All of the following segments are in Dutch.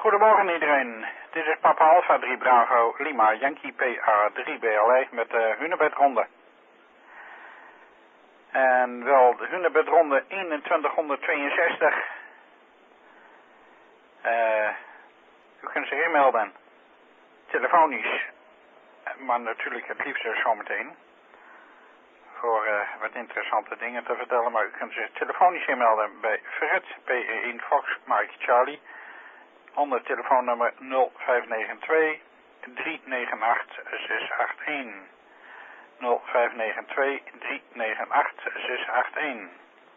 Goedemorgen iedereen. Dit is Papa Alpha 3 Bravo Lima Yankee PA 3 BLE met de hunebedronde. En wel de hunebedronde 2162. U kunt zich inmelden. Telefonisch. Maar natuurlijk het liefst zometeen. Voor wat interessante dingen te vertellen. Maar u kunt zich telefonisch inmelden bij Fred PE1 Fox Mike Charlie. Onder telefoonnummer 0592 398 681. 0592 398 681.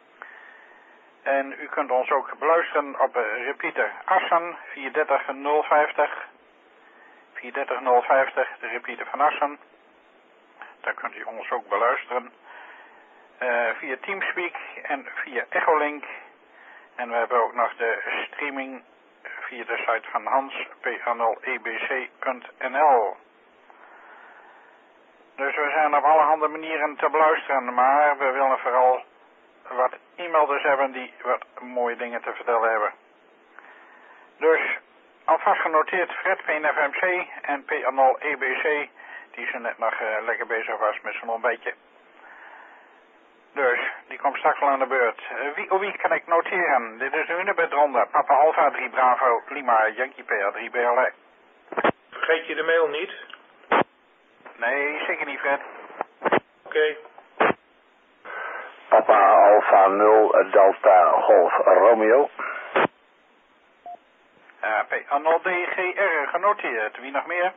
En u kunt ons ook beluisteren op repeater Assen 43050. 43050, de repeater van Assen. Daar kunt u ons ook beluisteren. Via Teamspeak en via Echolink. En we hebben ook nog de streaming via de site van Hans, pa0ebc.nl. Dus we zijn op allerhande manieren te beluisteren, maar we willen vooral wat e-mailers hebben die wat mooie dingen te vertellen hebben. Dus alvast genoteerd Fred PNFMC en pa0ebc, die zijn net nog lekker bezig was met zijn ontbijtje. Dus, die komt straks wel aan de beurt. Wie kan ik noteren? Dit is de hunebedronde. Papa Alpha 3 Bravo Lima Yankee PA 3 BLE. Vergeet je de mail niet? Nee, zeker niet, Fred. Oké. Papa Alpha 0 Delta Golf Romeo. PA0DGR genoteerd. Wie nog meer?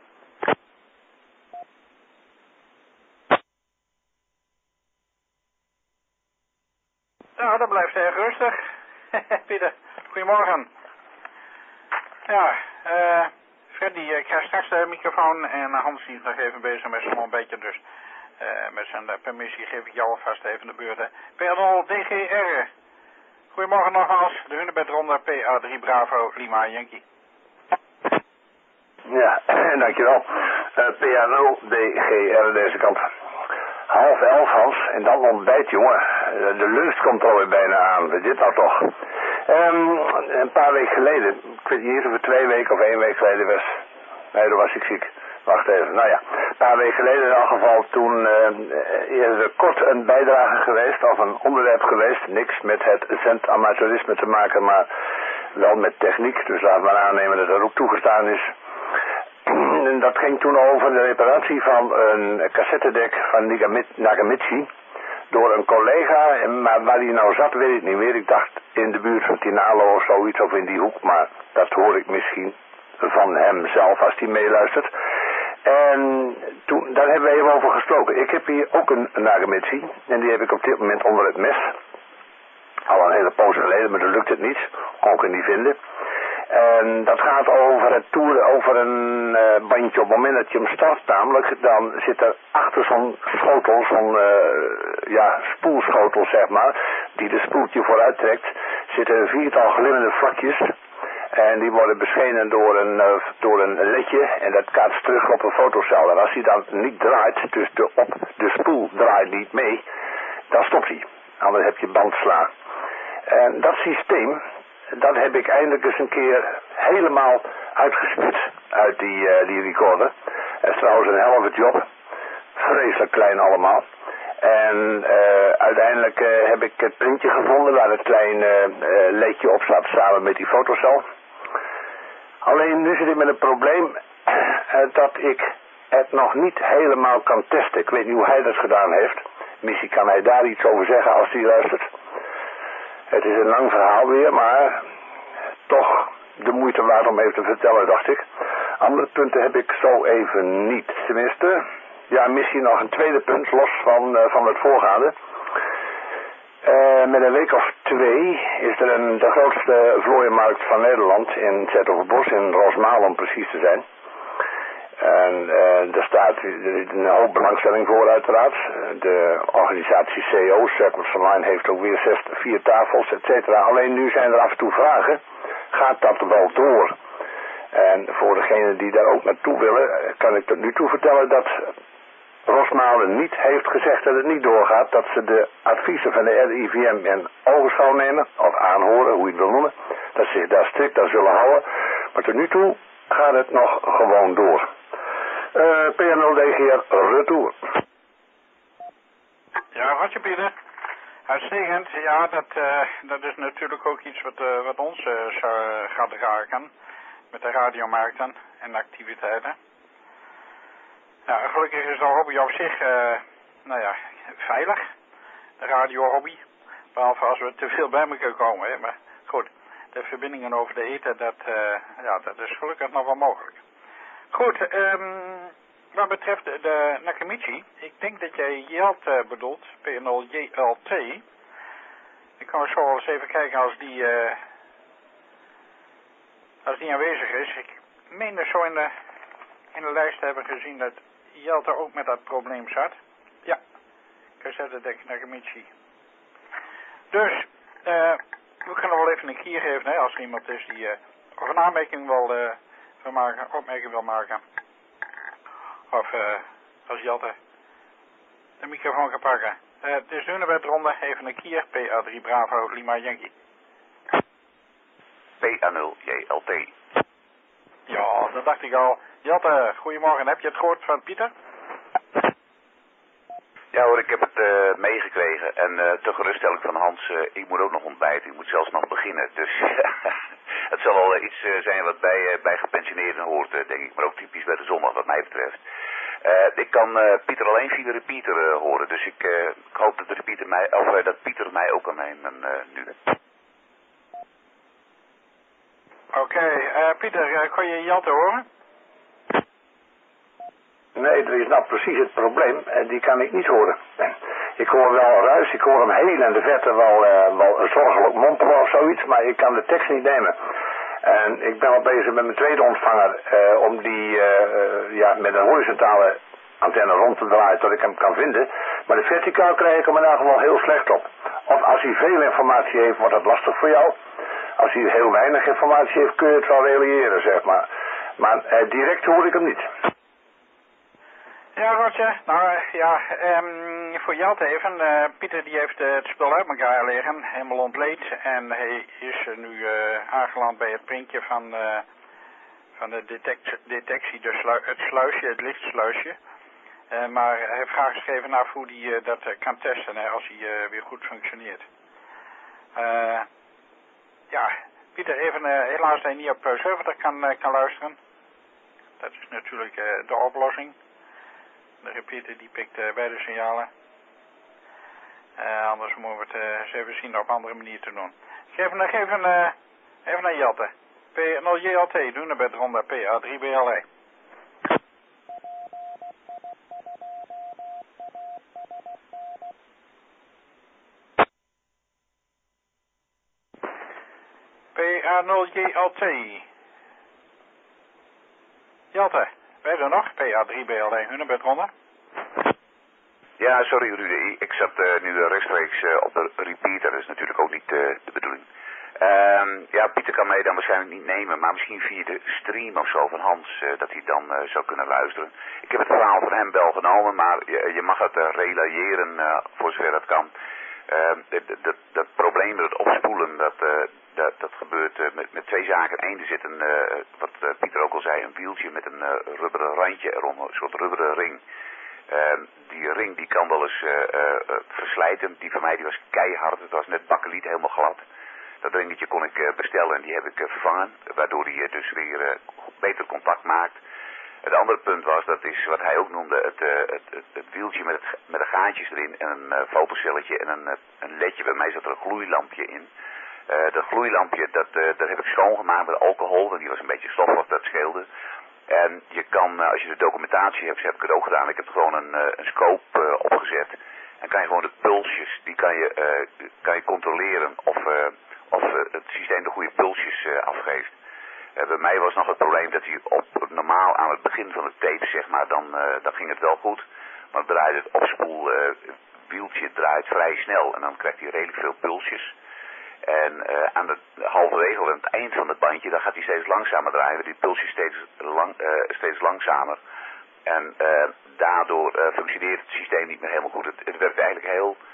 Nou, dat blijft erg rustig. Pieter, goedemorgen. Ja, Freddy krijgt straks de microfoon en Hans is nog even bezig met zijn ontbijtje, dus met zijn permissie geef ik jou alvast even de beurt. PA0 DGR. Goedemorgen nogmaals, de hunebedronde PA3 Bravo Lima Yankee. Ja, dankjewel. PA0 DGR deze kant. 10:30 Hans, en dan ontbijt jongen. De lunch komt alweer bijna aan, dit nou toch. Een paar weken geleden, ik weet niet eens of het 2 weken of 1 week geleden was. Nee, dan was ik ziek. Wacht even, nou ja. Een paar weken geleden in elk geval, toen is er kort een bijdrage geweest, of een onderwerp geweest. Niks met het zendamateurisme te maken, maar wel met techniek. Dus laten we aannemen dat dat ook toegestaan is. En dat ging toen over de reparatie van een cassettedek van Nagamitsu door een collega, maar waar die nou zat weet ik niet meer. Ik dacht in de buurt van Tinalo of zoiets, of in die hoek, maar dat hoor ik misschien van hem zelf als hij meeluistert. En toen, daar hebben we even over gesproken. Ik heb hier ook een Nagamitsu en die heb ik op dit moment onder het mes. Al een hele poos geleden, maar dat lukt het niet. Kon ik het niet vinden. En dat gaat over het toeren over een bandje. Op het moment dat je hem start namelijk, dan zit er achter zo'n schotel, zo'n spoelschotel zeg maar, die de spoeltje vooruit trekt, zitten een 4-tal glimmende vlakjes. En die worden beschenen door een ledje en dat kaatst terug op een fotocel. En als hij dan niet draait, dus de spoel draait niet mee, dan stopt hij. Anders heb je bandsla. En dat systeem, dat heb ik eindelijk eens een keer helemaal uitgespit uit die recorder. Het is trouwens een helft job. Vreselijk klein allemaal. En uiteindelijk heb ik het printje gevonden waar het kleine ledje op zat samen met die fotocel. Alleen nu zit ik met een probleem dat ik het nog niet helemaal kan testen. Ik weet niet hoe hij dat gedaan heeft. Misschien kan hij daar iets over zeggen als hij luistert. Het is een lang verhaal weer, maar toch de moeite waard om even te vertellen, dacht ik. Andere punten heb ik zo even niet. Tenminste, ja, misschien nog een tweede punt, los van het voorgaande. Met een week of 2 is er de grootste vlooienmarkt van Nederland in Zetoverbos, in Rosmalen om precies te zijn. En er staat een hoop belangstelling voor uiteraard. De organisatie CO, Circles Online, heeft ook weer 4 tafels, et cetera. Alleen nu zijn er af en toe vragen. Gaat dat wel door? En voor degenen die daar ook naartoe willen, kan ik tot nu toe vertellen dat Rosmalen niet heeft gezegd dat het niet doorgaat. Dat ze de adviezen van de RIVM in ogenschouw nemen, of aanhoren, hoe je het wil noemen. Dat ze zich daar strikt aan zullen houden. Maar tot nu toe gaat het nog gewoon door. PNL-DGR, retour. Ja, Roger Pieter. Uitstekend. Ja, dat is natuurlijk ook iets wat ons gaat raken. Met de radiomarkten en activiteiten. Ja, gelukkig is de hobby op zich, veilig. De radiohobby. Behalve als we te veel bij elkaar komen. Hè. Maar goed, de verbindingen over de ether, dat is gelukkig nog wel mogelijk. Goed, wat betreft de Nakamichi, ik denk dat jij Jelte bedoelt, PNL-JLT. Ik kan zo eens even kijken als die aanwezig is. Ik meen dus zo in de lijst te hebben gezien dat Jelte ook met dat probleem zat. Ja, cassettedek Nakamichi. Dus, we kunnen wel even een kier geven, hè, als er iemand is die of een aanmerking opmerking wil maken. Of als Jelte de microfoon kan pakken. Het is nu bij het ronde, even een kier, PA3 Bravo Lima Yankee. PA0JLT. Ja, dat dacht ik al. Jelte, goedemorgen. Heb je het gehoord van Pieter? Ja hoor, ik heb het meegekregen en ter geruststelling van Hans, ik moet ook nog ontbijten, ik moet zelfs nog beginnen. Dus het zal wel iets zijn wat bij gepensioneerden hoort, denk ik, maar ook typisch bij de zondag wat mij betreft. Ik kan Pieter alleen via de repeater horen, dus ik hoop dat dat Pieter mij ook kan nemen nu. Oké, Pieter, kon je Jelte horen? Nee, dat is nou precies het probleem en die kan ik niet horen. Ik hoor wel ruis, ik hoor hem heel in de verte wel een zorgelijk mompelen of zoiets, maar ik kan de tekst niet nemen. En ik ben al bezig met mijn tweede ontvanger om die met een horizontale antenne rond te draaien tot ik hem kan vinden. Maar de verticaal krijg ik hem in ieder geval heel slecht op. Of als hij veel informatie heeft, wordt dat lastig voor jou. Als hij heel weinig informatie heeft, kun je het wel realiseren, zeg maar. Maar direct hoor ik hem niet. Ja, Roger. Nou, voor Jelte even. Pieter die heeft het spul uit elkaar liggen, helemaal ontleed. En hij is nu aangeland bij het printje van de detectie, het sluisje, het lichtsluisje. Maar hij heeft graag geschreven naar hoe hij dat kan testen, hè, als hij weer goed functioneert. Pieter, even helaas dat je niet op server kan luisteren. Dat is natuurlijk de oplossing. De repeater die pikt beide signalen. Anders moeten we het eens even zien op een andere manier te doen. Geef even naar Jelte. P0JLT, doen we bij het ronde PA3BLE. PA0JLT. Jelte, ben je er nog? PA3BLE, Hunebed ronde. Ja, sorry Rudy, ik zat nu rechtstreeks op de repeater, dat is natuurlijk ook niet de bedoeling. Pieter kan mij dan waarschijnlijk niet nemen, maar misschien via de stream of zo van Hans, dat hij dan zou kunnen luisteren. Ik heb het verhaal van hem wel genomen, maar je mag het relayeren voor zover dat kan. Dat probleem met het opspoelen, dat gebeurt met twee zaken. Eén, er zit wat Pieter ook al zei, een wieltje met een rubberen randje erom, een soort rubberen ring. Die ring die kan wel eens verslijten. Die van mij die was keihard, het was net bakkeliet, helemaal glad. Dat ringetje kon ik bestellen en die heb ik vervangen, waardoor hij dus weer beter contact maakt. Het andere punt was, dat is wat hij ook noemde, het wieltje met de gaatjes erin en een fotocelletje en een ledje. Bij mij zat er een gloeilampje in. Dat gloeilampje, dat heb ik schoongemaakt met alcohol, want die was een beetje stoffig, dat scheelde. En je kan, als je de documentatie hebt, heb ik het ook gedaan, ik heb gewoon een scope opgezet. En kan je gewoon de pulsjes, die kan je controleren of het systeem de goede pulsjes afgeeft. Bij mij was nog het probleem dat hij normaal aan het begin van de tape, zeg maar, dan ging het wel goed. Maar dan draait het opspoelwieltje draait vrij snel en dan krijgt hij redelijk veel pulsjes. En halverwege, aan het eind van het bandje, dan gaat hij steeds langzamer draaien. Die pulsjes steeds langzamer. En daardoor functioneert het systeem niet meer helemaal goed. Het werkt eigenlijk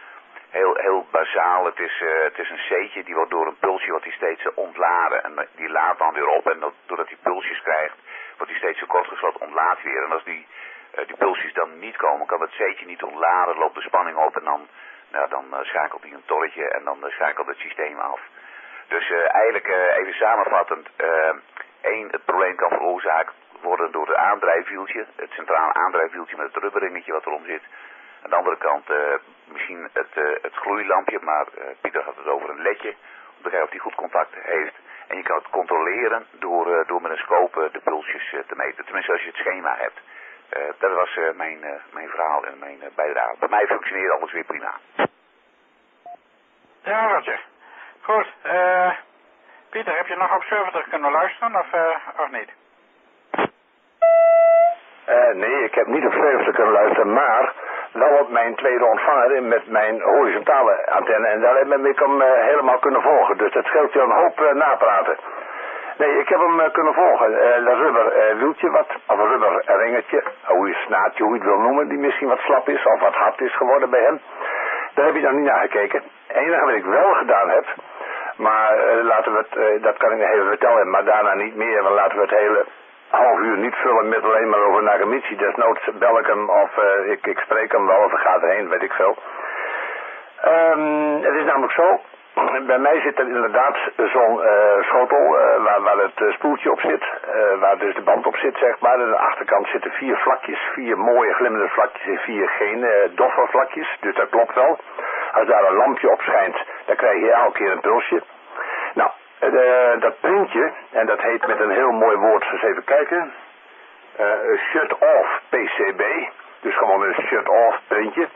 heel bazaal. Het is een C'tje, die wordt door een pulsje wordt die steeds ontladen. En die laat dan weer op. En doordat hij pulsjes krijgt, wordt die steeds zo kortgesloten, ontlaat weer. En als die pulsjes dan niet komen, kan het C'tje niet ontladen, loopt de spanning op en dan schakelt hij een torretje en dan schakelt het systeem af. Dus eigenlijk even samenvattend, het probleem kan veroorzaakt worden door het aandrijfwieltje, het centrale aandrijfwieltje met het rubberringetje wat erom zit. Aan de andere kant misschien het gloeilampje, maar Pieter had het over een ledje, om te kijken of die goed contact heeft. En je kan het controleren door met een scope de pulsjes te meten, tenminste als je het schema hebt. Dat was mijn verhaal en mijn bijdrage. Bij mij functioneert alles weer prima. Ja, Roger. Goed, Pieter, heb je nog op server kunnen luisteren of niet? Nee, ik heb niet op 70 kunnen luisteren, maar wel op mijn tweede ontvanger met mijn horizontale antenne. En daar heb ik hem helemaal kunnen volgen. Dus dat scheelt je een hoop napraten. Nee, ik heb hem kunnen volgen. Dat rubber wieltje of een rubber ringetje, snaadje, hoe je het wil noemen, die misschien wat slap is of wat hard is geworden bij hem. Daar heb je nog niet naar gekeken. Het enige wat ik wel gedaan heb, maar laten we het, dat kan ik nog even vertellen, maar daarna niet meer, want laten we het hele half uur niet vullen met alleen maar over Nagamichi. Desnoods bel ik hem of ik spreek hem wel of ik ga erheen, weet ik veel. Het is namelijk zo, bij mij zit er inderdaad zo'n schotel waar het spoeltje op zit, waar dus de band op zit, zeg maar. En aan de achterkant zitten 4 vlakjes, 4 mooie glimmende vlakjes en 4 geen doffe vlakjes, dus dat klopt wel. Als daar een lampje op schijnt, dan krijg je elke keer een pulsje. Nou, dat printje, en dat heet met een heel mooi woord, eens even kijken, shut-off PCB, dus gewoon een shut-off printje.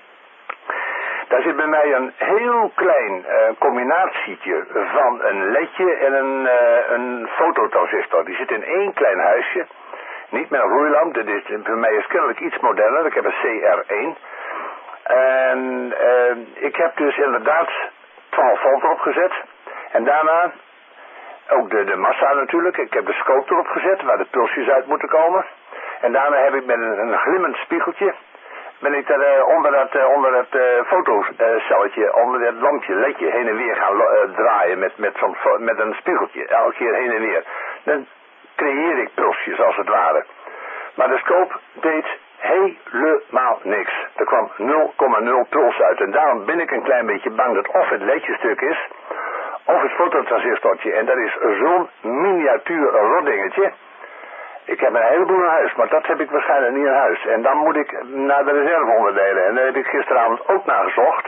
Daar zit bij mij een heel klein combinatietje van een ledje en een fototransistor. Die zit in één klein huisje, niet met een gloeilamp, dit is bij mij is kennelijk iets moderner, ik heb een CR1. En ik heb dus inderdaad 12 volt erop gezet. En daarna ook de massa natuurlijk. Ik heb de scope erop gezet waar de pulsjes uit moeten komen. En daarna heb ik met een glimmend spiegeltje ben ik er onder het fotocelletje, onder het lampje, ledje heen en weer gaan draaien met een spiegeltje. Elke keer heen en weer. Dan creëer ik pulsjes als het ware. Maar de scope deed helemaal niks. Er kwam 0,0 puls uit. En daarom ben ik een klein beetje bang dat of het ledje stuk is, of het fototransistortje. En dat is zo'n miniatuur rotdingetje. Ik heb een heleboel in huis, maar dat heb ik waarschijnlijk niet in huis. En dan moet ik naar de reserveonderdelen. En daar heb ik gisteravond ook naar gezocht.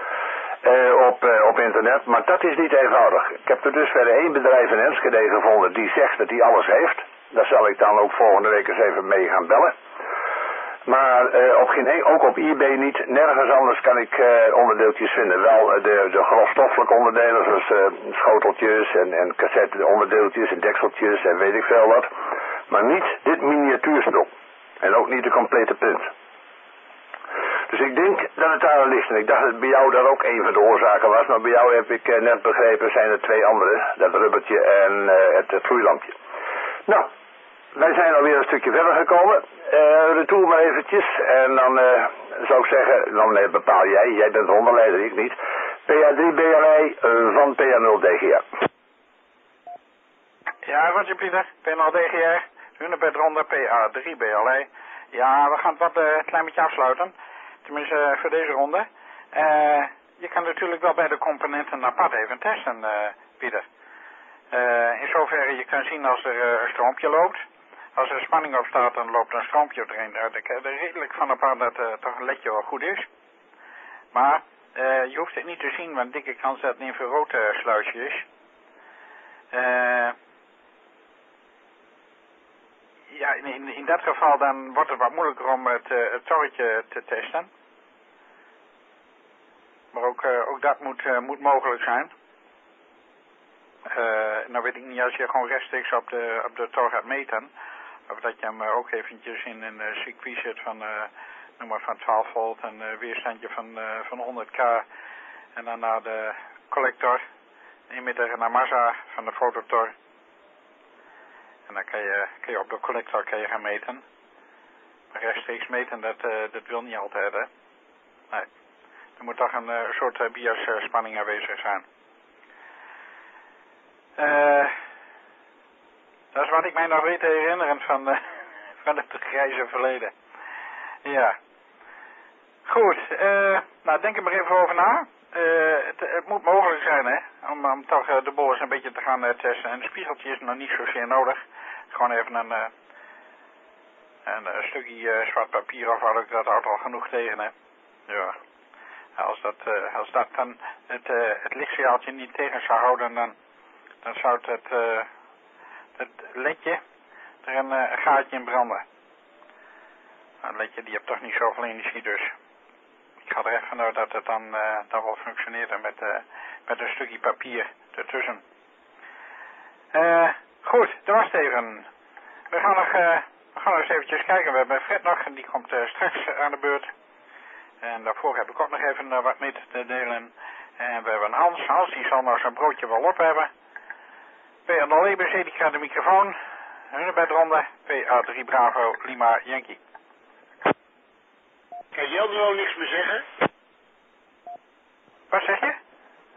Op internet, maar dat is niet eenvoudig. Ik heb er dus verder 1 bedrijf in Enschede gevonden die zegt dat hij alles heeft. Daar zal ik dan ook volgende week eens even mee gaan bellen. Maar ook op eBay niet. Nergens anders kan ik onderdeeltjes vinden. Wel de grofstoffelijke onderdelen, zoals schoteltjes en cassette onderdeeltjes en dekseltjes en weet ik veel wat. Maar niet dit miniatuurspul. En ook niet de complete print. Dus ik denk dat het daar ligt. En ik dacht dat bij jou daar ook een van de oorzaken was. Maar bij jou heb ik net begrepen, zijn er 2 andere. Dat rubbertje en het gloeilampje. Nou, wij zijn alweer een stukje verder gekomen. Retour maar eventjes. En dan zou ik zeggen, dan bepaal jij bent de onderleider, ik niet. PA3 BLI van PA0 DGR. Ja, Roger Pieter, PA0 DGR, Hunebedronde PA3 BLI. Ja, we gaan het wat klein beetje afsluiten. Tenminste voor deze ronde. Je kan natuurlijk wel bij de componenten apart even testen, Pieter. In zoverre je kan zien als er een stroompje loopt. Als er spanning op staat, dan loopt een stroompje erin. Dan kan je er redelijk van apart dat toch een ledje wel goed is. Maar je hoeft het niet te zien, want dikke kans dat het een infrarood sluisje is. Ja, in dat geval dan wordt het wat moeilijker om het torretje te testen. Maar ook dat moet mogelijk zijn. Nou weet ik niet, als je gewoon rechtstreeks op de tor gaat meten, of dat je hem ook eventjes in een circuit zet van, noem maar van 12 volt, een weerstandje van 100k, en dan naar de collector, emitter naar massa van de fototor. En dan kan je op de collector gaan meten. Maar rechtstreeks meten, dat wil niet altijd, hè. Nee. Er moet toch een soort biasspanning aanwezig zijn. Dat is wat ik mij nog weet te herinneren van het grijze verleden. Ja. Goed, nou denk er maar even over na. Het moet mogelijk zijn, hè, om toch de bollen een beetje te gaan testen. En een spiegeltje is nog niet zozeer nodig. Gewoon even een stukje zwart papier of wat ook, dat houdt al genoeg tegen, hè. Ja. Als dat dan het lichtsignaaltje niet tegen zou houden, dan zou het ledje er een gaatje in branden. Een ledje die heeft toch niet zoveel energie, dus ik ga er echt vanuit dat het dan wel functioneert met een stukje papier ertussen. Goed, dat was het even. We gaan nog eens eventjes kijken. We hebben Fred nog en die komt straks aan de beurt. En daarvoor heb ik ook nog even wat mee te delen. En we hebben Hans. Hans die zal nou zijn broodje wel op hebben. PNL-EBC die krijgt de microfoon. Hunebedronde. PA3 Bravo Lima Yankee. Kan jij nou niks meer zeggen? Wat zeg je?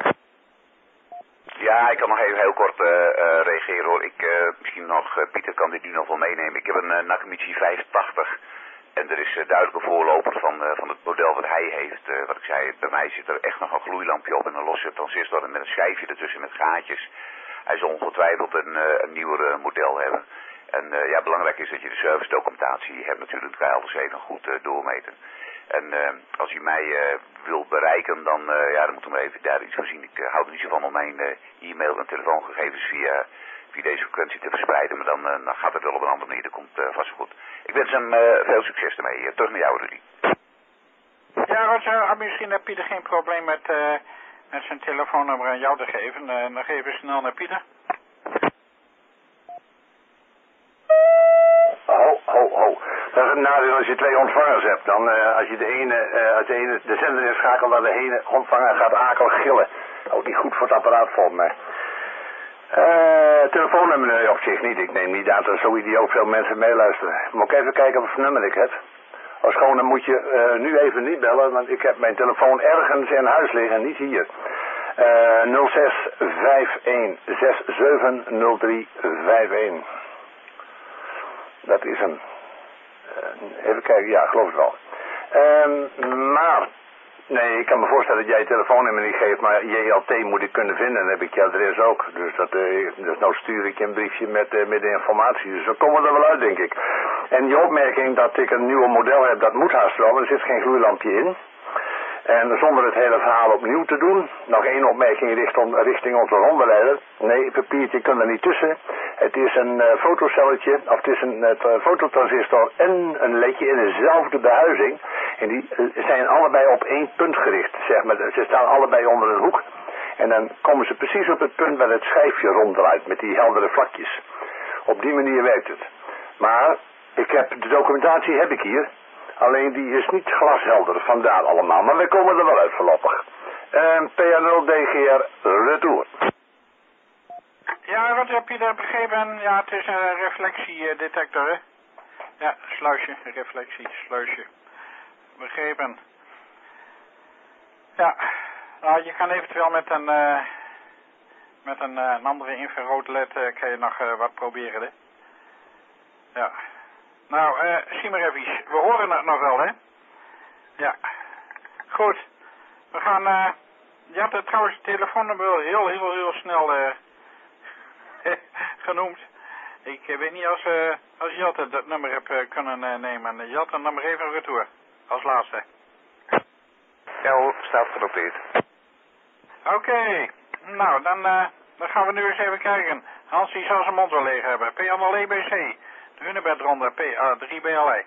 Ja, ik kan nog even heel kort reageren hoor. Misschien nog, Pieter kan dit nu nog wel meenemen. Ik heb een Nakamichi 580. En er is duidelijk een voorloper van het model wat hij heeft. Wat ik zei, bij mij zit er echt nog een gloeilampje op en een losse transistor met een schijfje ertussen met gaatjes. Hij zal ongetwijfeld een nieuwer model hebben. En ja, belangrijk is dat je de service documentatie hebt natuurlijk. Dat kan je alles even goed doormeten. En als u mij wil bereiken, dan moet u maar even daar iets voor zien. Ik hou er niet zo van om mijn e-mail en telefoongegevens via deze frequentie te verspreiden. Maar dan gaat het wel op een andere manier. Dat komt vast goed. Ik wens hem veel succes ermee. Terug naar jou, Rudy. Ja, Roger, misschien heeft Pieter geen probleem met zijn telefoonnummer aan jou te geven. Dan geven we snel naar Pieter. Ho. Dat is het nadeel als je twee ontvangers hebt. Dan als je als de ene de zender inschakelt, dan de ene ontvanger gaat akelig gillen. Ook niet goed voor het apparaat volgens mij. Telefoonnummer op zich niet. Ik neem niet aan dat zo idioot veel mensen meeluisteren. Moet ik even kijken wat voor nummer ik heb. Als gewoon dan moet je nu even niet bellen, want ik heb mijn telefoon ergens in huis liggen, niet hier. 06 51 67 03 51. Dat is hem. Even kijken, ja, geloof het wel. Maar, nee, ik kan me voorstellen dat jij je telefoonnummer niet geeft, maar JLT moet ik kunnen vinden. Dan heb ik je adres ook. Dus nou stuur ik je een briefje met de informatie. Dus dan komen we er wel uit, denk ik. En je opmerking dat ik een nieuw model heb, dat moet haast wel, maar er zit geen gloeilampje in. En zonder het hele verhaal opnieuw te doen, nog één opmerking richting onze rondeleider. Nee, papiertje kan er niet tussen. Het is een fotocelletje, of het is een fototransistor en een ledje in dezelfde behuizing. En die zijn allebei op één punt gericht, zeg maar. Ze staan allebei onder een hoek. En dan komen ze precies op het punt waar het schijfje ronddraait met die heldere vlakjes. Op die manier werkt het. Maar de documentatie heb ik hier. Alleen die is niet glashelder, vandaar allemaal. Maar we komen er wel uit voorlopig. PNL DGR retour. Ja, wat heb je daar begrepen? Ja, het is een reflectiedetector, hè? Ja, sluisje, reflectiesluisje. Begrepen. Ja, nou, je kan eventueel met een andere infrarood LED kan je nog wat proberen, hè? Ja. Nou, zie maar even. We horen het nog wel, hè? Ja. Goed. We gaan, je had trouwens het telefoonnummer heel snel genoemd. Ik weet niet als je altijd dat nummer hebt kunnen nemen. Je had een nummer even retour. Als laatste. Ja hoor, staat genoteerd. Oké. Nou, dan gaan we nu eens even kijken. Hans die zal zijn mond wel leeg hebben. PNL-EBC. De Hunebedronde PA3 BLE.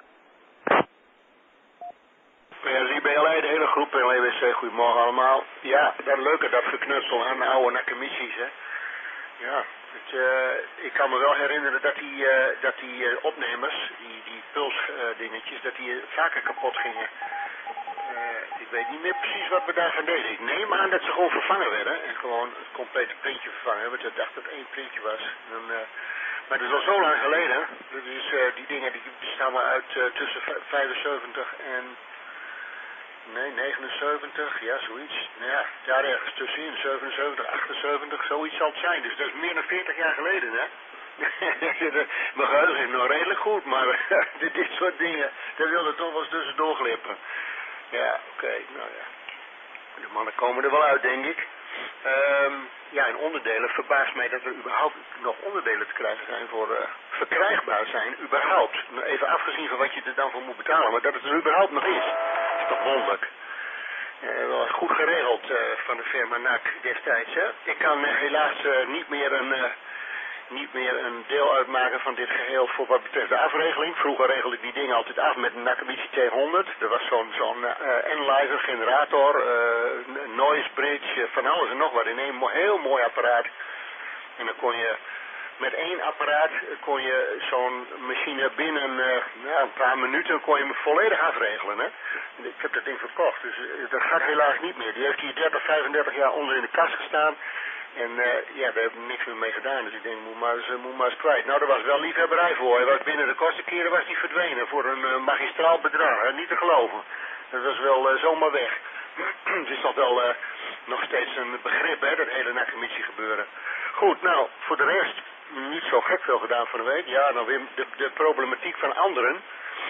PA3 BLE, de hele groep PNL-EBC, goedemorgen allemaal. Ja, dat leuke, dat geknutsel aan de oude Nakamichi's, hè. Ja, ik kan me wel herinneren dat die opnemers, die pulsdingetjes, dat die vaker kapot gingen. Ik weet niet meer precies wat we daarvan deden. Ik neem aan dat ze gewoon vervangen werden en gewoon het complete printje vervangen. Want ik dacht dat het één printje was. Maar dat is al zo lang geleden. Dus die dingen die staan maar uit tussen 75 en Nee, 79, ja, zoiets. Nou ja, daar ergens tussenin, 77, 78, zoiets zal het zijn. Dus dat is meer dan 40 jaar geleden, hè? Mijn geheugen is nog redelijk goed, maar dit soort dingen, daar wilde toch wel eens tussendoor glippen. Ja, oké, nou ja. De mannen komen er wel uit, denk ik. Ja, en onderdelen, verbaast mij dat er überhaupt nog onderdelen te krijgen zijn voor verkrijgbaar zijn, überhaupt. Even afgezien van wat je er dan voor moet betalen, maar dat het er überhaupt nog is toch wonderlijk. Wel goed geregeld van de firma NAC destijds. Hè? Ik kan helaas niet meer een deel uitmaken van dit geheel voor wat betreft de afregeling. Vroeger regelde ik die dingen altijd af met een Nakamichi 200. Dat was zo'n analyzer, generator, noise bridge, van alles en nog wat in één heel mooi apparaat. En dan kon je met één apparaat zo'n machine binnen een paar minuten kon je hem volledig afregelen. Hè? Ik heb dat ding verkocht, dus dat gaat helaas niet meer. Die heeft hier 30, 35 jaar onder in de kast gestaan. En ja, daar heb ik niks meer mee gedaan. Dus ik denk, moet maar eens kwijt. Nou, daar was wel liefhebberij voor. Hij was binnen de kostenkeren was die verdwenen voor een magistraal bedrag. Hè? Niet te geloven. Dat was wel zomaar weg. Het is toch wel nog steeds een begrip, hè, dat hele Nakamichi gebeuren. Goed, nou, voor de rest niet zo gek veel gedaan van de week. Ja, nou weer de problematiek van anderen.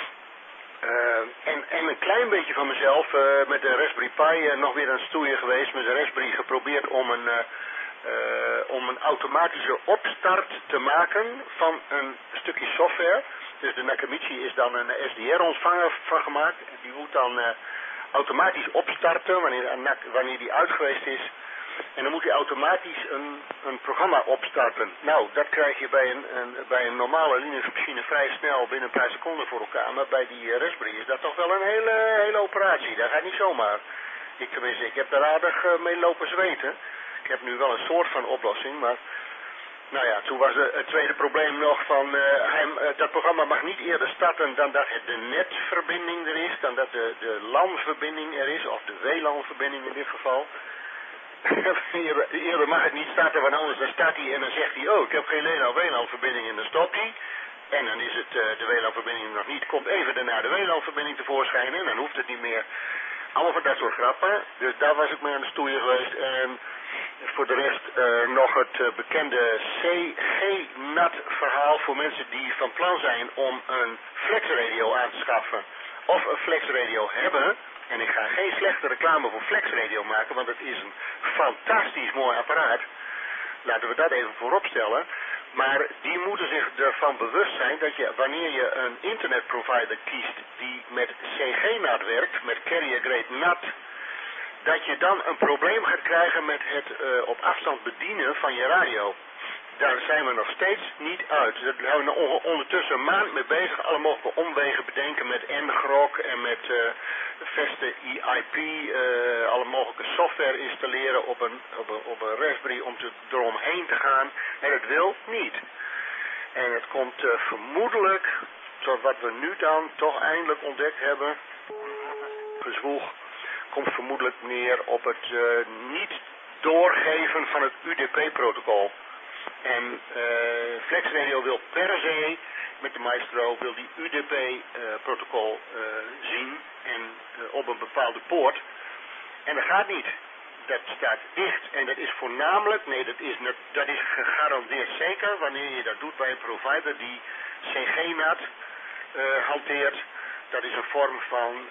En een klein beetje van mezelf, met de Raspberry Pi nog weer een stoeien geweest. Met de Raspberry geprobeerd om een automatische opstart te maken van een stukje software. Dus de Nakamichi is dan een SDR-ontvanger van gemaakt. Die moet dan automatisch opstarten wanneer die uit geweest is. En dan moet hij automatisch een programma opstarten. Nou, dat krijg je bij een normale Linux-machine vrij snel binnen een paar seconden voor elkaar. Maar bij die Raspberry is dat toch wel een hele operatie. Dat gaat niet zomaar. Ik heb daar aardig mee lopen zweten. Ik heb nu wel een soort van oplossing, maar nou ja, toen was het tweede probleem nog van dat programma mag niet eerder starten dan dat de netverbinding er is, dan dat de LAN-verbinding er is, of de WLAN-verbinding in dit geval. Eerder mag het niet starten, want anders dan start hij en dan zegt hij, oh, ik heb geen WLAN-verbinding en dan stopt hij. En dan is het de WLAN-verbinding nog niet, komt even daarna de WLAN-verbinding tevoorschijn en dan hoeft het niet meer. Allemaal van dat soort grappen. Dus daar was ik mee aan de stoeien geweest. En voor de rest nog het bekende CG-NAT verhaal voor mensen die van plan zijn om een flexradio aan te schaffen. Of een flexradio hebben. En ik ga geen slechte reclame voor flexradio maken, want het is een fantastisch mooi apparaat. Laten we dat even voorop stellen. Maar die moeten zich ervan bewust zijn dat je, wanneer je een internetprovider kiest die met CG-NAT werkt, met Carrier Grade NAT, dat je dan een probleem gaat krijgen met het op afstand bedienen van je radio. Daar zijn we nog steeds niet uit. Daar zijn we ondertussen een maand mee bezig. Alle mogelijke omwegen bedenken met ngrok en met vaste EIP. Alle mogelijke software installeren op een Raspberry om eromheen te gaan. En het wil niet. En het komt vermoedelijk, tot wat we nu dan toch eindelijk ontdekt hebben, gezwoeg, komt vermoedelijk neer op het niet doorgeven van het UDP-protocol. En FlexRadio wil per se, met de Maestro, wil die UDP-protocol zien en op een bepaalde poort. En dat gaat niet. Dat staat dicht. En dat is voornamelijk, dat is gegarandeerd zeker wanneer je dat doet bij een provider die CG-NAT hanteert. Dat is een vorm van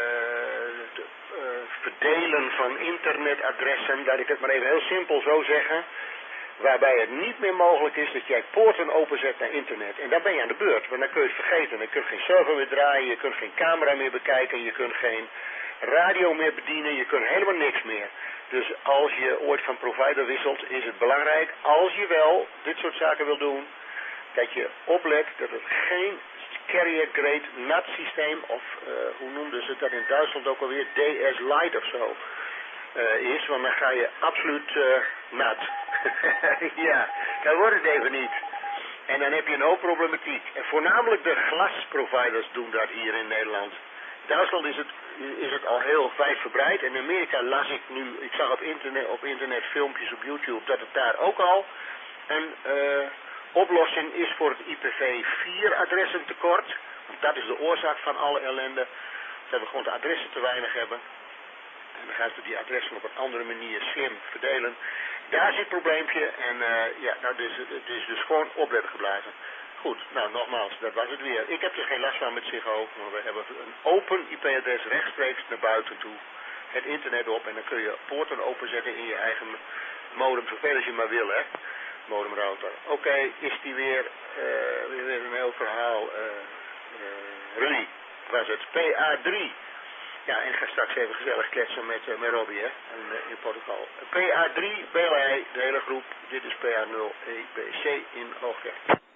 verdelen van internetadressen, laat ik het maar even heel simpel zo zeggen. Waarbij het niet meer mogelijk is dat jij poorten openzet naar internet. En dan ben je aan de beurt, want dan kun je het vergeten. Dan kun je geen server meer draaien, je kunt geen camera meer bekijken, je kunt geen radio meer bedienen, je kunt helemaal niks meer. Dus als je ooit van provider wisselt, is het belangrijk, als je wel dit soort zaken wil doen, dat je oplet dat het geen Carrier Grade NAT systeem, of hoe noemden ze dat in Duitsland ook alweer, DS Lite of zo, is, want dan ga je absoluut nat. Ja, dat wordt het even niet. En dan heb je een hoop problematiek. En voornamelijk de glasproviders doen dat hier in Nederland. In Duitsland is het al heel wijdverbreid. En in Amerika las ik nu, ik zag op internet filmpjes op YouTube, dat het daar ook al een oplossing is voor het IPv4 adressentekort. Want dat is de oorzaak van alle ellende. Dat we gewoon de adressen te weinig hebben. En dan gaan we die adressen op een andere manier slim verdelen. Daar zit het probleempje. En ja, nou, het is dus gewoon opletten geblazen. Goed, nou nogmaals, dat was het weer. Ik heb er geen last van met Ziggo, maar we hebben een open IP-adres rechtstreeks naar buiten toe. Het internet op en dan kun je poorten openzetten in je eigen modem, zoveel als je maar wil, hè. Modemrouter. Oké, is die weer een heel verhaal. Rudy, was het PA3. Ja, en ik ga straks even gezellig kletsen met Robbie, hè, in Portugal. PA3, BLI, de hele groep. Dit is PA0 EBC in Oogkerk.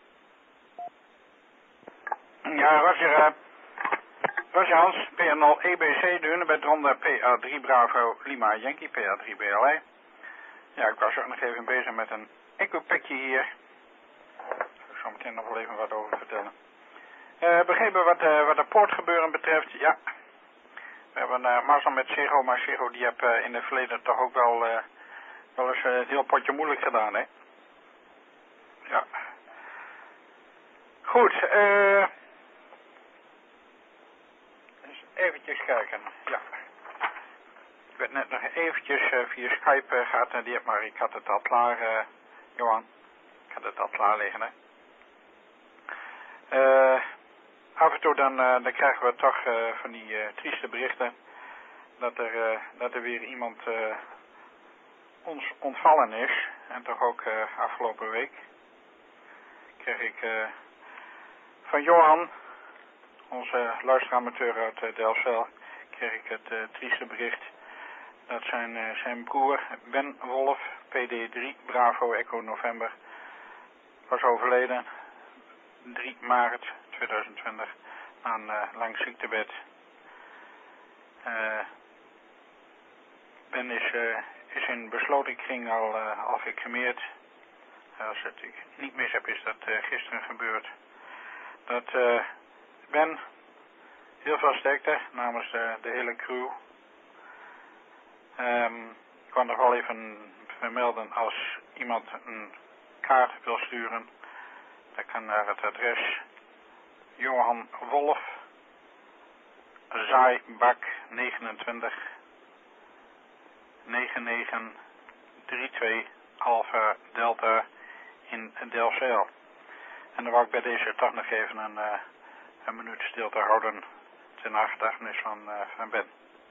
Ja, Roger Hans, PA0 EBC, de Hunebed ronde PA3 Bravo Lima Yankee, PA3 BLI. Ja, ik was ook nog even bezig met een ecopekje hier. Ik zal meteen nog wel even wat over vertellen. Begrepen wat de poortgebeuren betreft, ja. We hebben mazzel met Ziggo, maar Ziggo die heb in het verleden toch ook wel eens het heel potje moeilijk gedaan, hè. Ja. Goed, eens eventjes kijken, ja. Ik werd net nog eventjes via Skype geattendeerd, maar ik had het al klaar, Johan. Ik had het al klaar liggen, hè. Af en toe dan krijgen we toch van die trieste berichten dat er weer iemand ons ontvallen is. En toch ook afgelopen week kreeg ik van Johan, onze luisteramateur uit Delfzijl, kreeg ik het trieste bericht dat zijn broer Ben Wolf, PD3 Bravo Echo November, was overleden 3 maart 2020 aan lang ziektebed. Ben is in besloten kring al gecremeerd. Als het ik niet mis heb, is dat gisteren gebeurd. Dat Ben, heel veel sterkte namens de hele crew. Ik kan nog wel even vermelden als iemand een kaart wil sturen. Dat kan naar het adres Johan Wolf, Zaaibak 29 9932 Alpha Delta in Delfzijl. En dan wou ik bij deze toch nog even een minuut stilte houden ten nagedachtenis van Ben.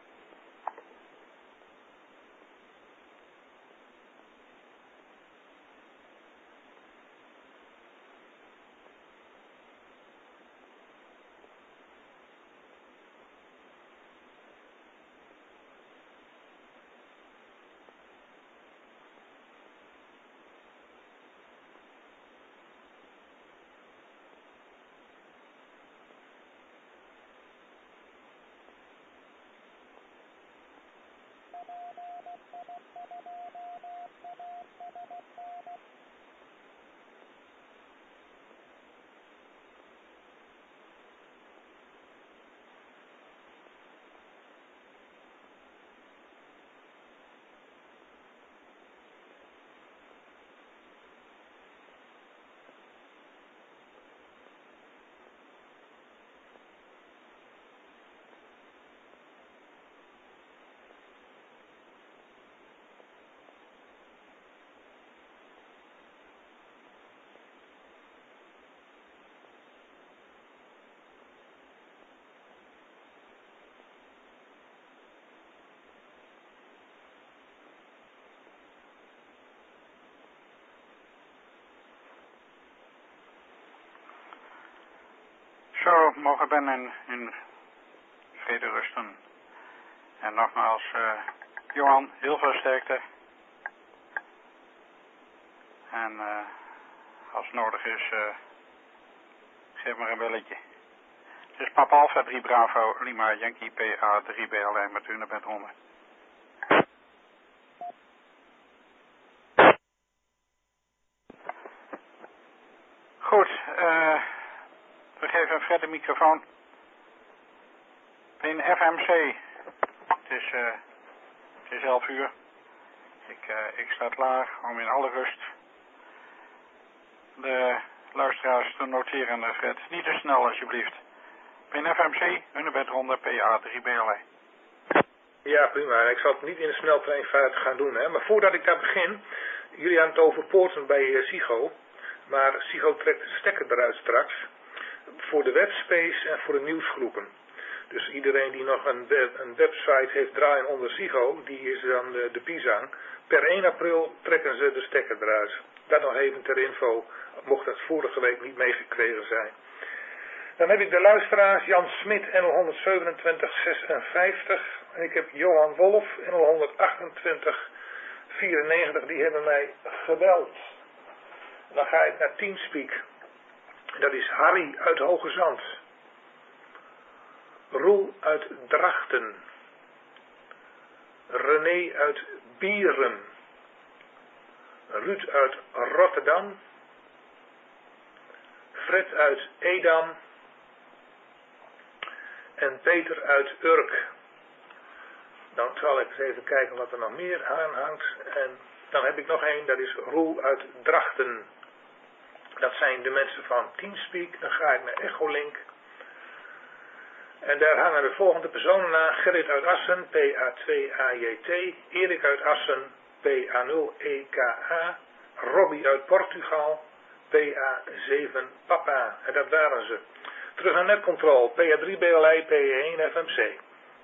Zo mogen Ben in vrede rusten. En nogmaals, Johan, heel veel sterkte. En als nodig is, geef maar een belletje. Het is Papa Alpha 3 Bravo Lima Yankee PA3 BLI met u naar bed 100. Goed, we geven Fred de microfoon. In FMC. Het is 11 uur. Ik sta klaar om in alle rust de luisteraars te noteren, Fred. Niet te snel alsjeblieft. PNFMC, Hunebedronde, PA3 BLE. Ja, prima. Ik zal het niet in de sneltreinvaart gaan doen, hè. Maar voordat ik daar begin, jullie hebben het over poorten bij SIGO. Maar SIGO trekt de stekker eruit straks voor de webspace en voor de nieuwsgroepen. Dus iedereen die nog een website heeft draaien onder SIGO, die is dan de Pisang. Per 1 april trekken ze de stekker eruit. Dat nog even ter info, mocht dat vorige week niet meegekregen zijn. Dan heb ik de luisteraars Jan Smit N12756 en ik heb Johan Wolf N12894, die hebben mij gebeld. Dan ga ik naar Teamspeak. Dat is Harry uit Hoge Zand. Roel uit Drachten. René uit Bieren. Ruud uit Rotterdam. Fred uit Edam. En Peter uit Urk. Dan zal ik eens even kijken wat er nog meer aan hangt. En dan heb ik nog één, dat is Roel uit Drachten. Dat zijn de mensen van Teamspeak. Dan ga ik naar Echolink. En daar hangen de volgende personen aan. Gerrit uit Assen, PA2AJT. Erik uit Assen, PA0EKA. Robbie uit Portugal, PA7 Papa. En dat waren ze. Terug naar netcontrole, PA3 BLI, PA1 FMC.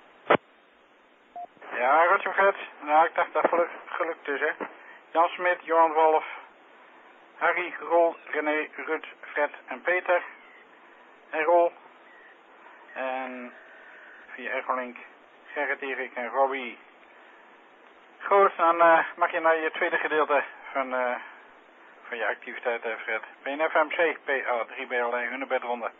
Ja, Roger Fred. Nou, ik dacht dat gelukt dus, hè. Jan Smit, Johan Wolf, Harry, Roel, René, Ruud, Fred en Peter. En Roel. En via Echolink, Gerrit, Erik en Robbie. Goed, dan mag je naar je tweede gedeelte van je activiteiten, Fred. PNFMC, PA3 BLE, Hunebedronde.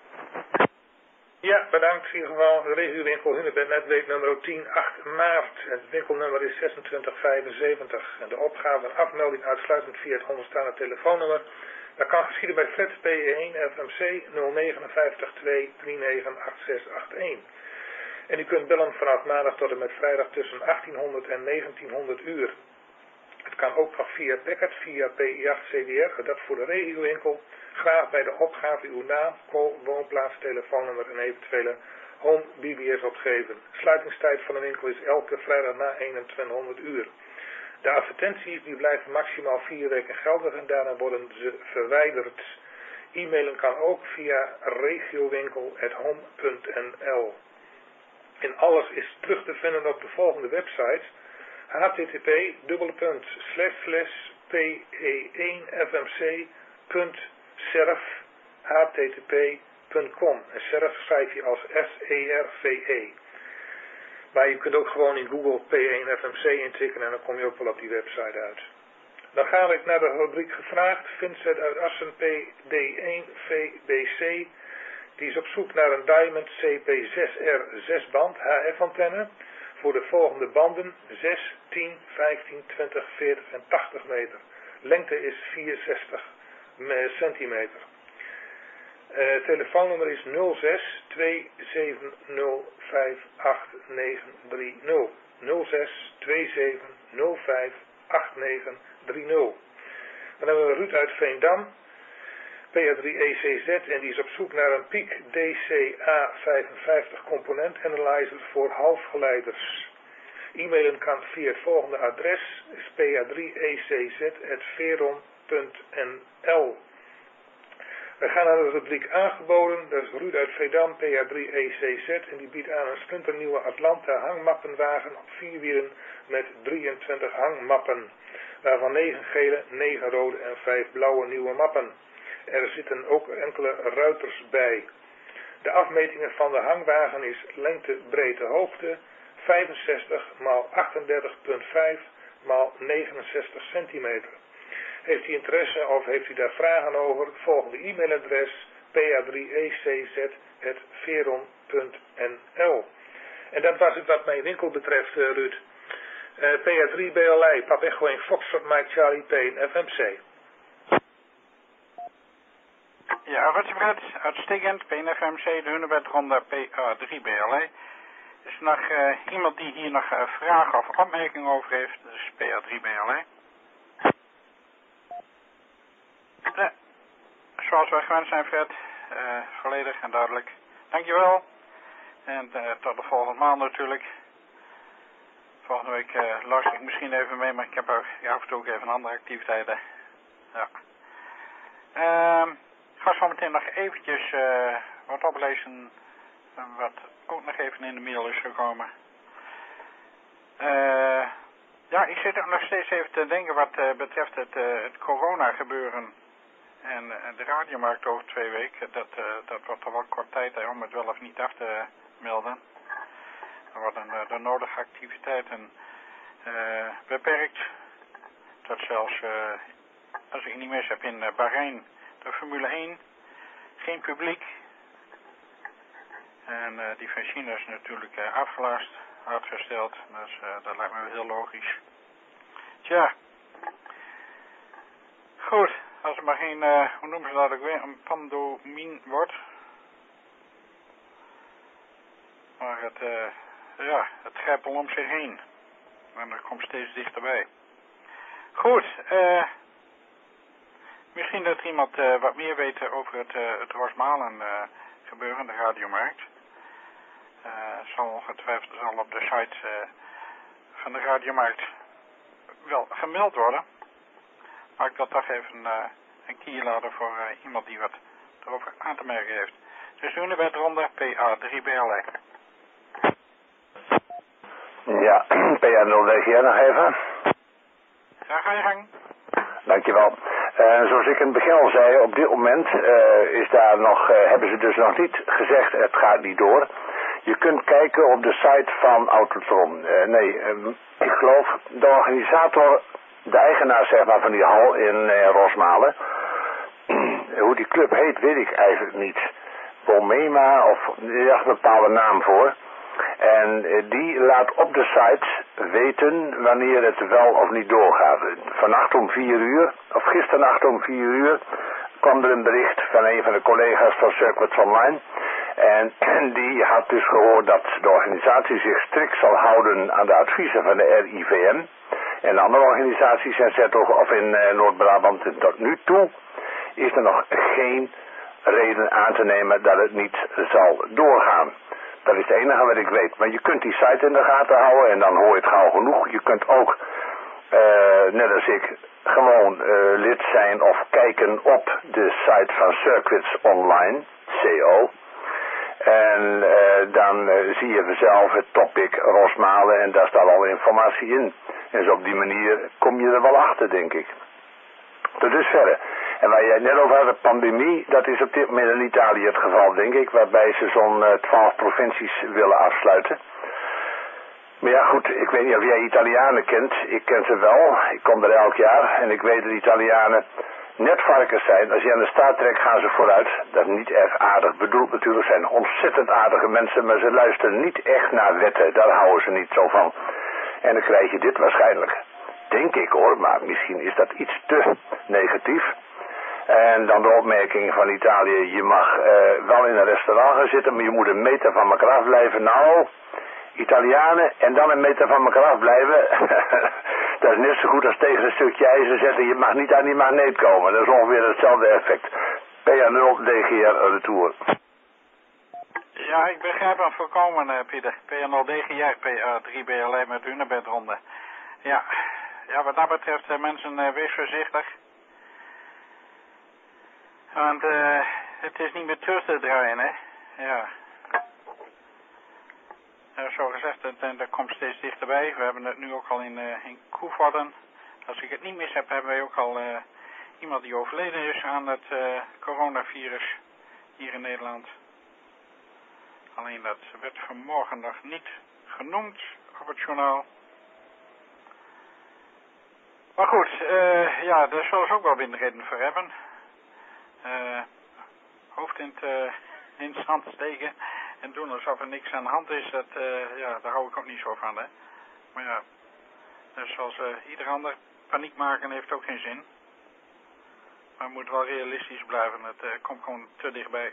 Ja, bedankt in ieder geval. De regiowinkel Hunebed Netweek nummer 10, 8 maart. En het winkelnummer is 2675. En de opgave en afmelding uitsluitend via het onderstaande telefoonnummer. Dat kan geschieden bij Fred PE1 FMC 059 2398681. En u kunt bellen vanaf maandag tot en met vrijdag tussen 1800 en 1900 uur. Het kan ook nog via Packet, via PI8 CDR, dat voor de regiowinkel. Graag bij de opgave uw naam, call, woonplaats, telefoonnummer en eventuele home BBS opgeven. Sluitingstijd van de winkel is elke vrijdag na 2100 uur. De advertenties die blijven maximaal 4 weken geldig en daarna worden ze verwijderd. E-mailen kan ook via regiowinkel@home.nl. En alles is terug te vinden op de volgende website: http://pe1fmc.serf.http.com. En serf schrijf je als SERVE. Maar je kunt ook gewoon in Google P1FMC intikken en dan kom je ook wel op die website uit. Dan ga ik naar de rubriek gevraagd. Vincent uit Assen PD1VBC. Die is op zoek naar een Diamond CP6R 6-band HF-antenne voor de volgende banden 6, 10, 15, 20, 40 en 80 meter. Lengte is 64 centimeter. Telefoonnummer is 06 27058930. 06 27058930. Dan hebben we Ruud uit Veendam, PA3ECZ, en die is op zoek naar een PIC DCA55 component analyzer voor halfgeleiders. E-mailen kan via het volgende adres, is pa3ecz@veron.nl. We gaan naar de rubriek aangeboden. Dat is Ruud uit Veendam, PA3ECZ, en die biedt aan een splinternieuwe Atlanta hangmappenwagen op 4 wielen met 23 hangmappen, waarvan 9 gele, 9 rode en 5 blauwe nieuwe mappen. Er zitten ook enkele ruiters bij. De afmetingen van de hangwagen is lengte, breedte, hoogte 65 x 38,5 x 69 centimeter. Heeft u interesse of heeft u daar vragen over? Volg de e-mailadres pa3ecz@veron.nl. En dat was het wat mijn winkel betreft, Ruud. PA3 BLI, Pap Echo 1 Foxtrot Mike Charlie Payne FMC. Ja, Roger, uitstekend. PNFMC, de Hunebedronde, PA3 BLE. Is er nog iemand die hier nog vragen of opmerkingen over heeft? Dus PA3 BLE. Zoals wij gewend zijn, Fred. Volledig en duidelijk. Dankjewel. En tot de volgende maand natuurlijk. Volgende week luister ik misschien even mee, maar ik heb ook af en toe ook even andere activiteiten. Ja. Ik ga zo meteen nog eventjes wat oplezen wat ook nog even in de mail is gekomen. Ja, ik zit ook nog steeds even te denken wat betreft het corona gebeuren en de radiomarkt over 2 weken. Dat wordt toch wel kort tijd om het wel of niet af te melden. Er worden de nodige activiteiten beperkt. Tot zelfs, als ik het niet mis heb, in Bahrein de Formule 1. Geen publiek. En die van China is natuurlijk afgelast, uitgesteld. Dus dat lijkt me wel heel logisch. Tja. Goed, als er maar geen, hoe noemen ze dat ook weer, een pandemie wordt. Maar het grijpt al om zich heen. En dat komt steeds dichterbij. Goed, misschien dat iemand wat meer weet over het Rosmalen gebeuren, de radiomarkt. Zal ongetwijfeld al op de site van de radiomarkt wel gemeld worden. Maar ik wil toch even een key laden voor iemand die wat erover aan te merken heeft. Dus nu bij de ronde PA3BLE. Ja, PA0DGR nog even. Ja, ga je gang. Dankjewel. Zoals ik in het begin al zei, op dit moment is daar nog, hebben ze dus nog niet gezegd, het gaat niet door. Je kunt kijken op de site van Autotron. Ik geloof de organisator, de eigenaar zeg maar van die hal in Rosmalen. Hoe die club heet weet ik eigenlijk niet. Bomema of er is een bepaalde naam voor. En die laat op de site weten wanneer het wel of niet doorgaat. Vannacht om 4 uur, of gisternacht om 4 uur, kwam er een bericht van een van de collega's van Circuits Online. En die had dus gehoord dat de organisatie zich strikt zal houden aan de adviezen van de RIVM. En andere organisaties in Zertogen of in Noord-Brabant. En tot nu toe is er nog geen reden aan te nemen dat het niet zal doorgaan. Dat is het enige wat ik weet. Maar je kunt die site in de gaten houden en dan hoor je het gauw genoeg. Je kunt ook, net als ik, gewoon lid zijn of kijken op de site van Circuits Online, CO. En dan zie je vanzelf het topic Rosmalen en daar staat al informatie in. En zo op die manier kom je er wel achter, denk ik. Tot dusverre. En waar jij net over had, de pandemie, dat is op dit moment in Italië het geval, denk ik, waarbij ze zo'n 12 provincies willen afsluiten. Maar ja goed, ik weet niet of jij Italianen kent. Ik ken ze wel, ik kom er elk jaar en ik weet dat Italianen net varkens zijn. Als je aan de staart trekt, gaan ze vooruit. Dat is niet erg aardig bedoeld natuurlijk, zijn ontzettend aardige mensen, maar ze luisteren niet echt naar wetten, daar houden ze niet zo van. En dan krijg je dit waarschijnlijk. Denk ik hoor, maar misschien is dat iets te negatief. En dan de opmerking van Italië, je mag wel in een restaurant gaan zitten, maar je moet een meter van elkaar af blijven. Nou, Italianen en dan een meter van elkaar af blijven, dat is net zo goed als tegen een stukje ijzer zetten, je mag niet aan die magneet komen. Dat is ongeveer hetzelfde effect. PA0 DGR retour. Ja, ik begrijp hem volkomen, Pieter. PA0 DGR, PA3BLE met Hunebedronde. Ja, wat dat betreft, mensen, wees voorzichtig. Want het is niet meer terug te draaien, hè. Ja. Zo gezegd, dat komt steeds dichterbij. We hebben het nu ook al in Koevoorden. Als ik het niet mis heb, hebben wij ook al iemand die overleden is aan het coronavirus hier in Nederland. Alleen dat werd vanmorgen nog niet genoemd op het journaal. Maar goed, ja, daar zullen ze ook wel weer reden voor hebben. Hoofd in het zand steken en doen alsof er niks aan de hand is, ja, daar hou ik ook niet zo van, hè. Maar ja, dus zoals ieder ander, paniek maken heeft ook geen zin. Maar het moet wel realistisch blijven, het komt gewoon te dichtbij.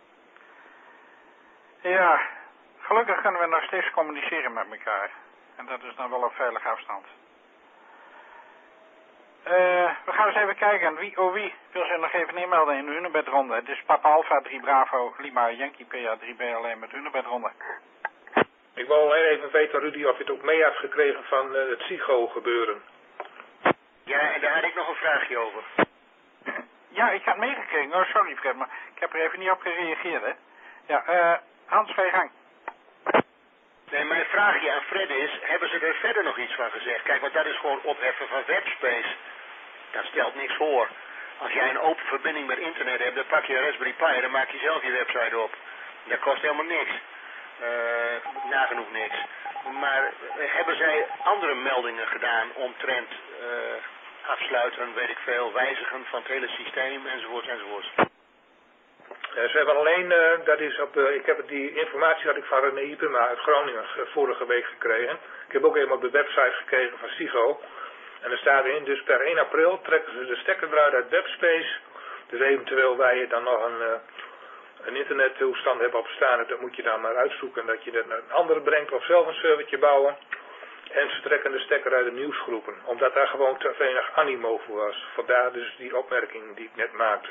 Ja, gelukkig kunnen we nog steeds communiceren met elkaar. En dat is dan wel op veilige afstand. We gaan eens even kijken. Wie wil zich nog even inmelden in de Hunebedronde? Het is Papa Alpha 3 Bravo Lima Yankee PA 3 BLE met Hunebedronde. Ik wil alleen even weten, Rudy, of je het ook mee hebt gekregen van het SIGO gebeuren. Ja, en daar had ik nog een vraagje over. Ja, ik had het meegekregen. Oh, sorry Fred, maar ik heb er even niet op gereageerd, hè. Ja, Hans, ga je gang. Nee, mijn vraagje aan Fred is, hebben ze er verder nog iets van gezegd? Kijk, want dat is gewoon opheffen van webspace. Dat stelt niks voor. Als jij een open verbinding met internet hebt, dan pak je een Raspberry Pi en dan maak je zelf je website op. Dat kost helemaal niks. Nagenoeg niks. Maar hebben zij andere meldingen gedaan omtrent afsluiten, weet ik veel, wijzigen van het hele systeem enzovoorts enzovoorts? Ze hebben alleen, dat is op, die informatie had ik van René Ipema uit Groningen vorige week gekregen. Ik heb ook even op de website gekregen van SIGO. En er staat in, dus per 1 april trekken ze de stekker eruit uit webspace. Dus eventueel waar je dan nog een internettoestand hebt op staan, dat moet je dan maar uitzoeken dat je dat naar een andere brengt of zelf een servertje bouwen. En ze trekken de stekker uit de nieuwsgroepen, omdat daar gewoon te weinig animo voor was. Vandaar dus die opmerking die ik net maakte.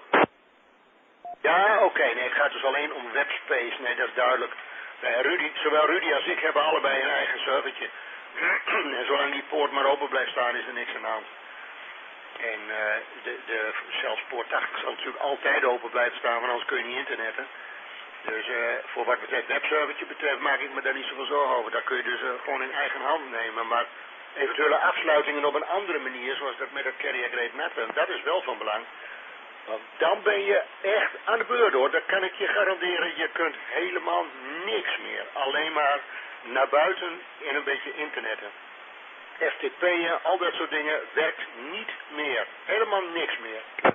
Ja, oké. Nee, het gaat dus alleen om webspace. Nee, dat is duidelijk. Zowel Rudy als ik hebben allebei een eigen servertje. En zolang die poort maar open blijft staan, is er niks aan de hand. En zelfs poort 80 zal natuurlijk altijd open blijven staan, want anders kun je niet internetten. Dus voor wat betreft webservertje betreft maak ik me daar niet zoveel zorgen over. Dat kun je dus gewoon in eigen hand nemen. Maar eventuele afsluitingen op een andere manier, zoals dat met het Carrier Grade Matter, dat is wel van belang. Want dan ben je echt aan de beurt hoor. Dat kan ik je garanderen. Je kunt helemaal niks meer. Alleen maar naar buiten en een beetje internetten. FTP'en, al dat soort dingen werkt niet meer. Helemaal niks meer.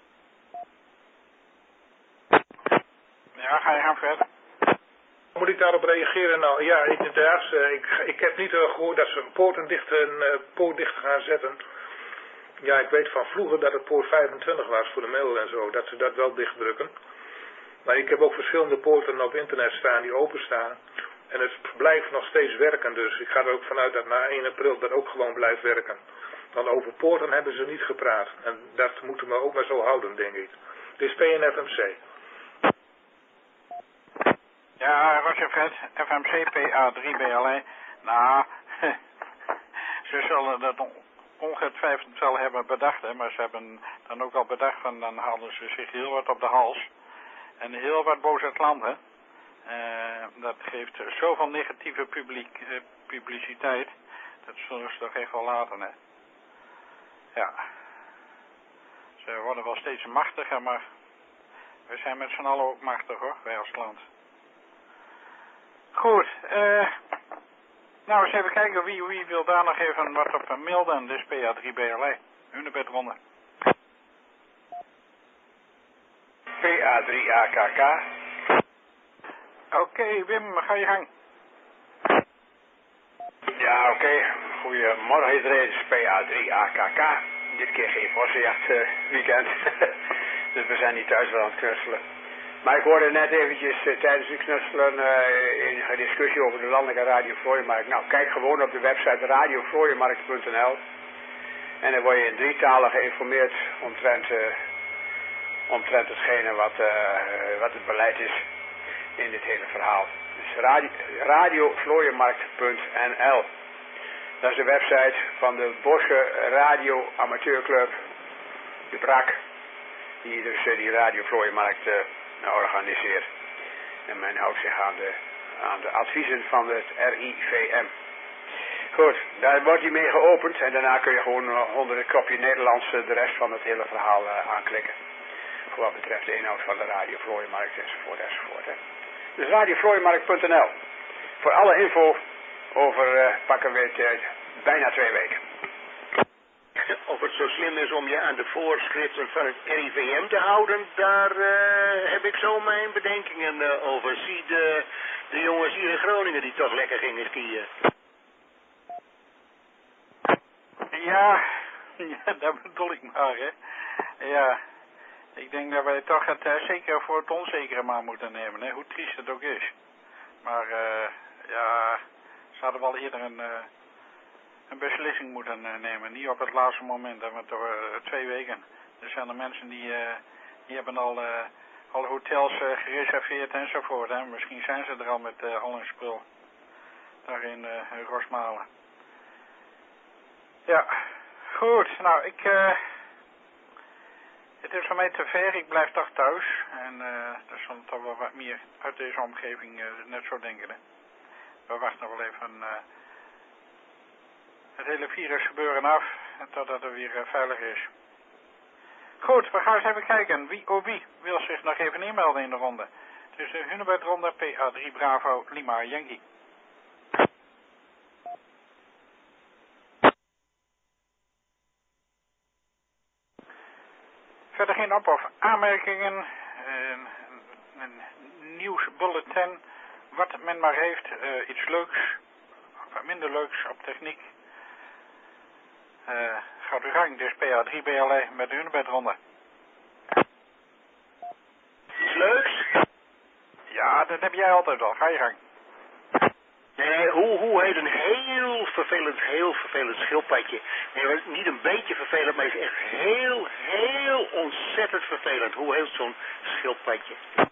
Ja, ga je gaan verder. Moet ik daarop reageren? Nou ja, inderdaad. Ik heb niet gehoord dat ze een poort dicht gaan zetten. Ja, ik weet van vroeger dat het poort 25 was voor de mail en zo. Dat ze dat wel dichtdrukken. Maar ik heb ook verschillende poorten op internet staan die openstaan. En het blijft nog steeds werken. Dus ik ga er ook vanuit dat na 1 april dat ook gewoon blijft werken. Want over poorten hebben ze niet gepraat. En dat moeten we ook maar zo houden, denk ik. Dit is PNFMC. Ja, Roger Fred, FMC PA3 BLE. Nou, ze zullen dat ongetwijfeld wel hebben bedacht, hè, maar ze hebben dan ook al bedacht van dan halen ze zich heel wat op de hals. En heel wat boos uit het land, hè. Dat geeft zoveel negatieve publiciteit. Dat zullen ze toch echt wel laten, hè. Ja. Ze worden wel steeds machtiger, maar we zijn met z'n allen ook machtig, hoor, wij als land. Goed, nou eens even kijken wie wil daar nog even wat op melden. Dus PA3 BLE, Hunebedronde. PA3 AKK. Oké, Wim, ga je gang. Ja, oké. Goedemorgen iedereen, het is PA3 AKK. Dit keer geen vossenjacht weekend. Dus we zijn niet thuis wel aan het knutselen. Maar ik hoorde net eventjes tijdens het knutselen een discussie over de landelijke radiovlooienmarkt. Nou, kijk gewoon op de website radiovlooienmarkt.nl. En dan word je in 3 talen geïnformeerd omtrent hetgene wat het beleid is in dit hele verhaal. Dus radiovlooienmarkt.nl. Dat is de website van de Bosse Radio Amateurclub, de BRAC, die dus die radiovlooienmarkt organiseert. En men houdt zich aan de adviezen van het RIVM. Goed, daar wordt hij mee geopend en daarna kun je gewoon onder het kopje Nederlands de rest van het hele verhaal aanklikken. Voor wat betreft de inhoud van de radiovlooienmarkt enzovoort enzovoort. Hè. Dus radiovlooienmarkt.nl. Voor alle info over pakken we het bijna 2 weken. Of het zo slim is om je aan de voorschriften van het RIVM te houden, daar heb ik zo mijn bedenkingen over. Zie de jongens hier in Groningen die toch lekker gingen skiën. Ja, dat bedoel ik maar, hè. Ja, ik denk dat wij toch het zeker voor het onzekere maar moeten nemen, hè, hoe triest het ook is. Maar ja, ze hadden wel eerder een beslissing moeten nemen. Niet op het laatste moment, hè, want door 2 weken. Er zijn er mensen die hebben al hotels gereserveerd enzovoort. Hè. Misschien zijn ze er al met al hun spul. Daar in Rosmalen. Ja, goed. Nou, het is voor mij te ver. Ik blijf toch thuis. En er zal toch wel wat meer uit deze omgeving net zo denken. Hè. We wachten nog wel even het hele virus gebeuren af. Totdat het weer veilig is. Goed, we gaan eens even kijken. Wie wil zich nog even inmelden in de ronde. Dus de Hunebed ronde PA3 Bravo Lima Yankee. Verder geen op- of aanmerkingen. Een nieuwsbulletin. Wat men maar heeft. Iets leuks. Of wat minder leuks op techniek. Gaat uw gang. Dus PA3 BLE met de Hunebed ronde. Iets leuks? Ja, dat heb jij altijd al. Ga je gang. Nee, hoe heet een heel vervelend schildpadje. Nee, niet een beetje vervelend, maar het is echt heel ontzettend vervelend. Hoe heet zo'n schildpadje?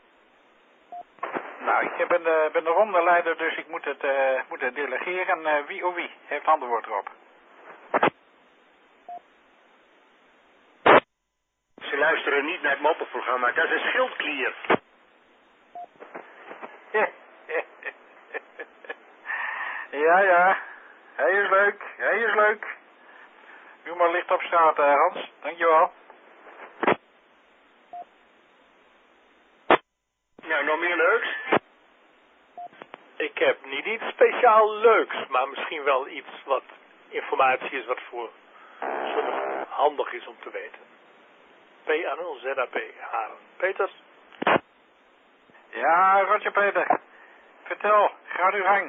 Nou, ik ben de rondeleider, dus ik moet het delegeren. Wie heeft antwoord erop? Ze luisteren niet naar het moppenprogramma, dat is een schildklier. Ja, hij is leuk. Humor ligt op straat, Hans. Dankjewel. Nou, nog meer leuks? Ik heb niet iets speciaal leuks, maar misschien wel iets wat informatie is wat voor sommigen handig is om te weten. PA0 ZAP Haren. Peters? Ja, Roger Peter. Vertel, ga uw gang.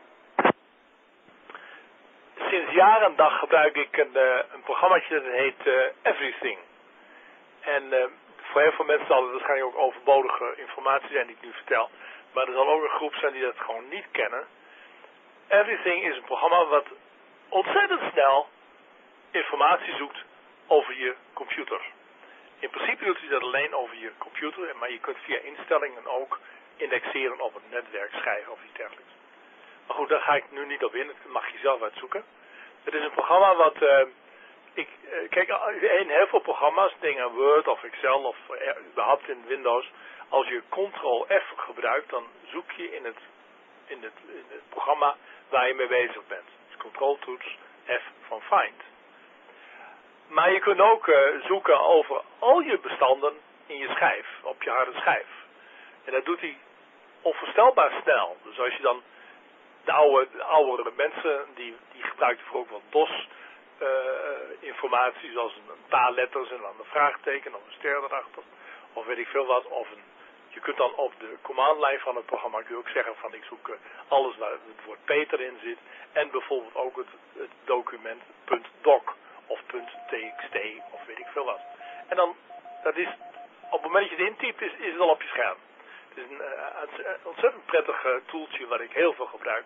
Sinds jaar en dag gebruik ik een programmaatje dat heet Everything. En voor heel veel mensen zal het waarschijnlijk ook overbodige informatie zijn die ik nu vertel. Maar er zal ook een groep zijn die dat gewoon niet kennen. Everything is een programma wat ontzettend snel informatie zoekt over je computer. In principe doet hij dat alleen over je computer, maar je kunt via instellingen ook indexeren op het netwerkschijf of iets dergelijks. Maar goed, daar ga ik nu niet op in, dat mag je zelf uitzoeken. Het is een programma wat, kijk, in heel veel programma's, dingen Word of Excel of überhaupt in Windows, als je Ctrl-F gebruikt, dan zoek je in het programma waar je mee bezig bent. Dus Ctrl-toets F van Find. Maar je kunt ook zoeken over al je bestanden in je schijf, op je harde schijf. En dat doet hij onvoorstelbaar snel. Dus als je dan de oudere mensen, die gebruiken voor ook wat DOS informatie, zoals een paar letters en dan een vraagteken of een ster erachter, of weet ik veel wat, je kunt dan op de commandlijn van het programma kun je ook zeggen van ik zoek alles waar het woord Peter in zit en bijvoorbeeld ook het document .doc of .txt of weet ik veel wat. En dan, dat is, op het moment dat je het intypt is het al op je scherm. Het is een ontzettend prettig tooltje wat ik heel veel gebruik.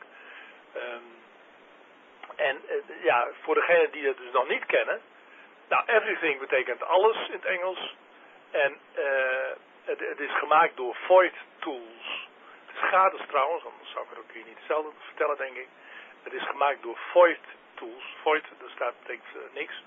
Ja, voor degenen die het dus nog niet kennen. Nou, everything betekent alles in het Engels. En het is gemaakt door Void Tools. Het is gratis trouwens, anders zou ik het ook hier niet hetzelfde vertellen, denk ik. Het is gemaakt door Void Tools. Void, dat betekent niks.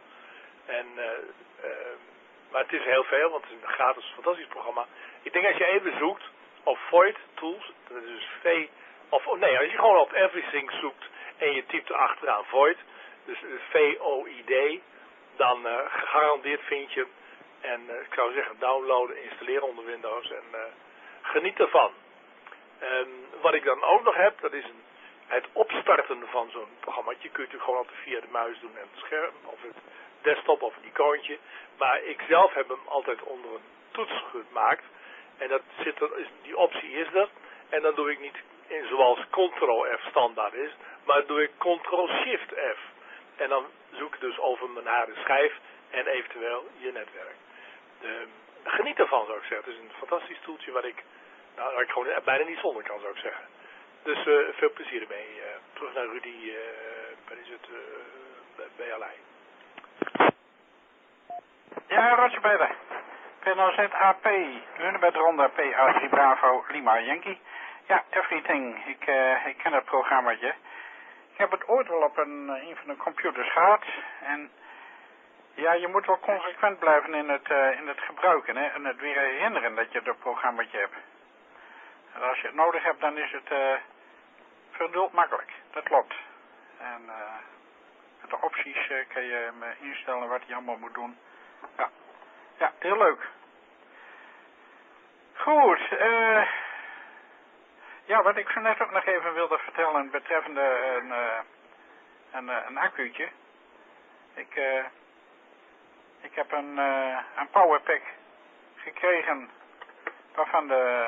Maar het is heel veel, want het is een gratis, fantastisch programma. Ik denk als je even zoekt op Void Tools, dat is dus als je gewoon op Everything zoekt en je typt erachteraan Void, dus VOID, dan gegarandeerd vind je hem. En ik zou zeggen downloaden, installeren onder Windows en geniet ervan. Wat ik dan ook nog heb, dat is het opstarten van zo'n programma. Je kunt natuurlijk gewoon altijd via de muis doen en het scherm, of het desktop of een icoontje. Maar ik zelf heb hem altijd onder een toets gemaakt. En die optie is er. En dan doe ik niet zoals Ctrl-F standaard is, maar doe ik Ctrl-Shift-F. En dan zoek ik dus over mijn harde schijf en eventueel je netwerk. Geniet ervan, zou ik zeggen. Het is een fantastisch toeltje waar ik gewoon bijna niet zonder kan, zou ik zeggen. Dus veel plezier ermee. Terug naar Rudy Dan is het BLI. Ja, Roger Peter. PNOZ-AP, Hunebed Ronda, PA3 Bravo, Lima Yankee. Ja, everything. Ik ken het programmaatje. Ik heb het ooit al op een van de computers gehad. En ja, je moet wel consequent blijven in het gebruiken, hè. En het weer herinneren dat je dat programmaatje hebt. En als je het nodig hebt, dan is het verdomd makkelijk. Dat klopt. En met de opties kan je instellen wat je allemaal moet doen. Ja. Ja, heel leuk. Goed, ja, wat ik zo net ook nog even wilde vertellen betreffende een accu'tje. Ik heb een powerpack gekregen waarvan de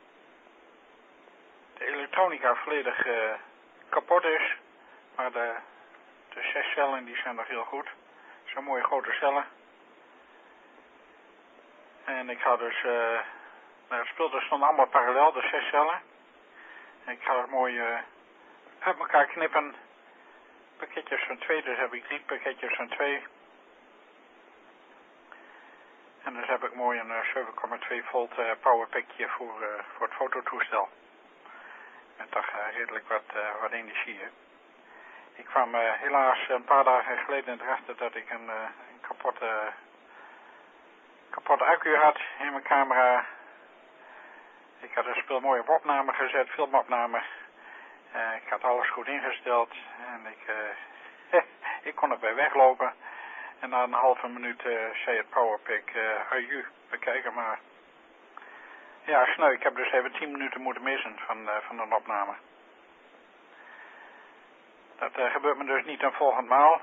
elektronica volledig kapot is. Maar de 6 cellen die zijn nog heel goed. Zo'n mooie grote cellen. En ik ga dus, het spul stonden allemaal parallel, de 6 cellen. En ik ga het mooi uit elkaar knippen. Pakketjes van 2, dus heb ik 3 pakketjes van 2. En dus heb ik mooi een 7,2 volt powerpackje voor het fototoestel. Met toch redelijk wat energie. Hè. Ik kwam helaas een paar dagen geleden erachter dat ik een kapotte accu had in mijn camera. Ik had het spul mooi op opname gezet, filmopname. Ik had alles goed ingesteld en ik kon erbij weglopen. En na een halve minuut zei het powerpack, aju, bekijken maar. Ja, sneu, ik heb dus even 10 minuten moeten missen van een opname. Dat gebeurt me dus niet een volgend maal.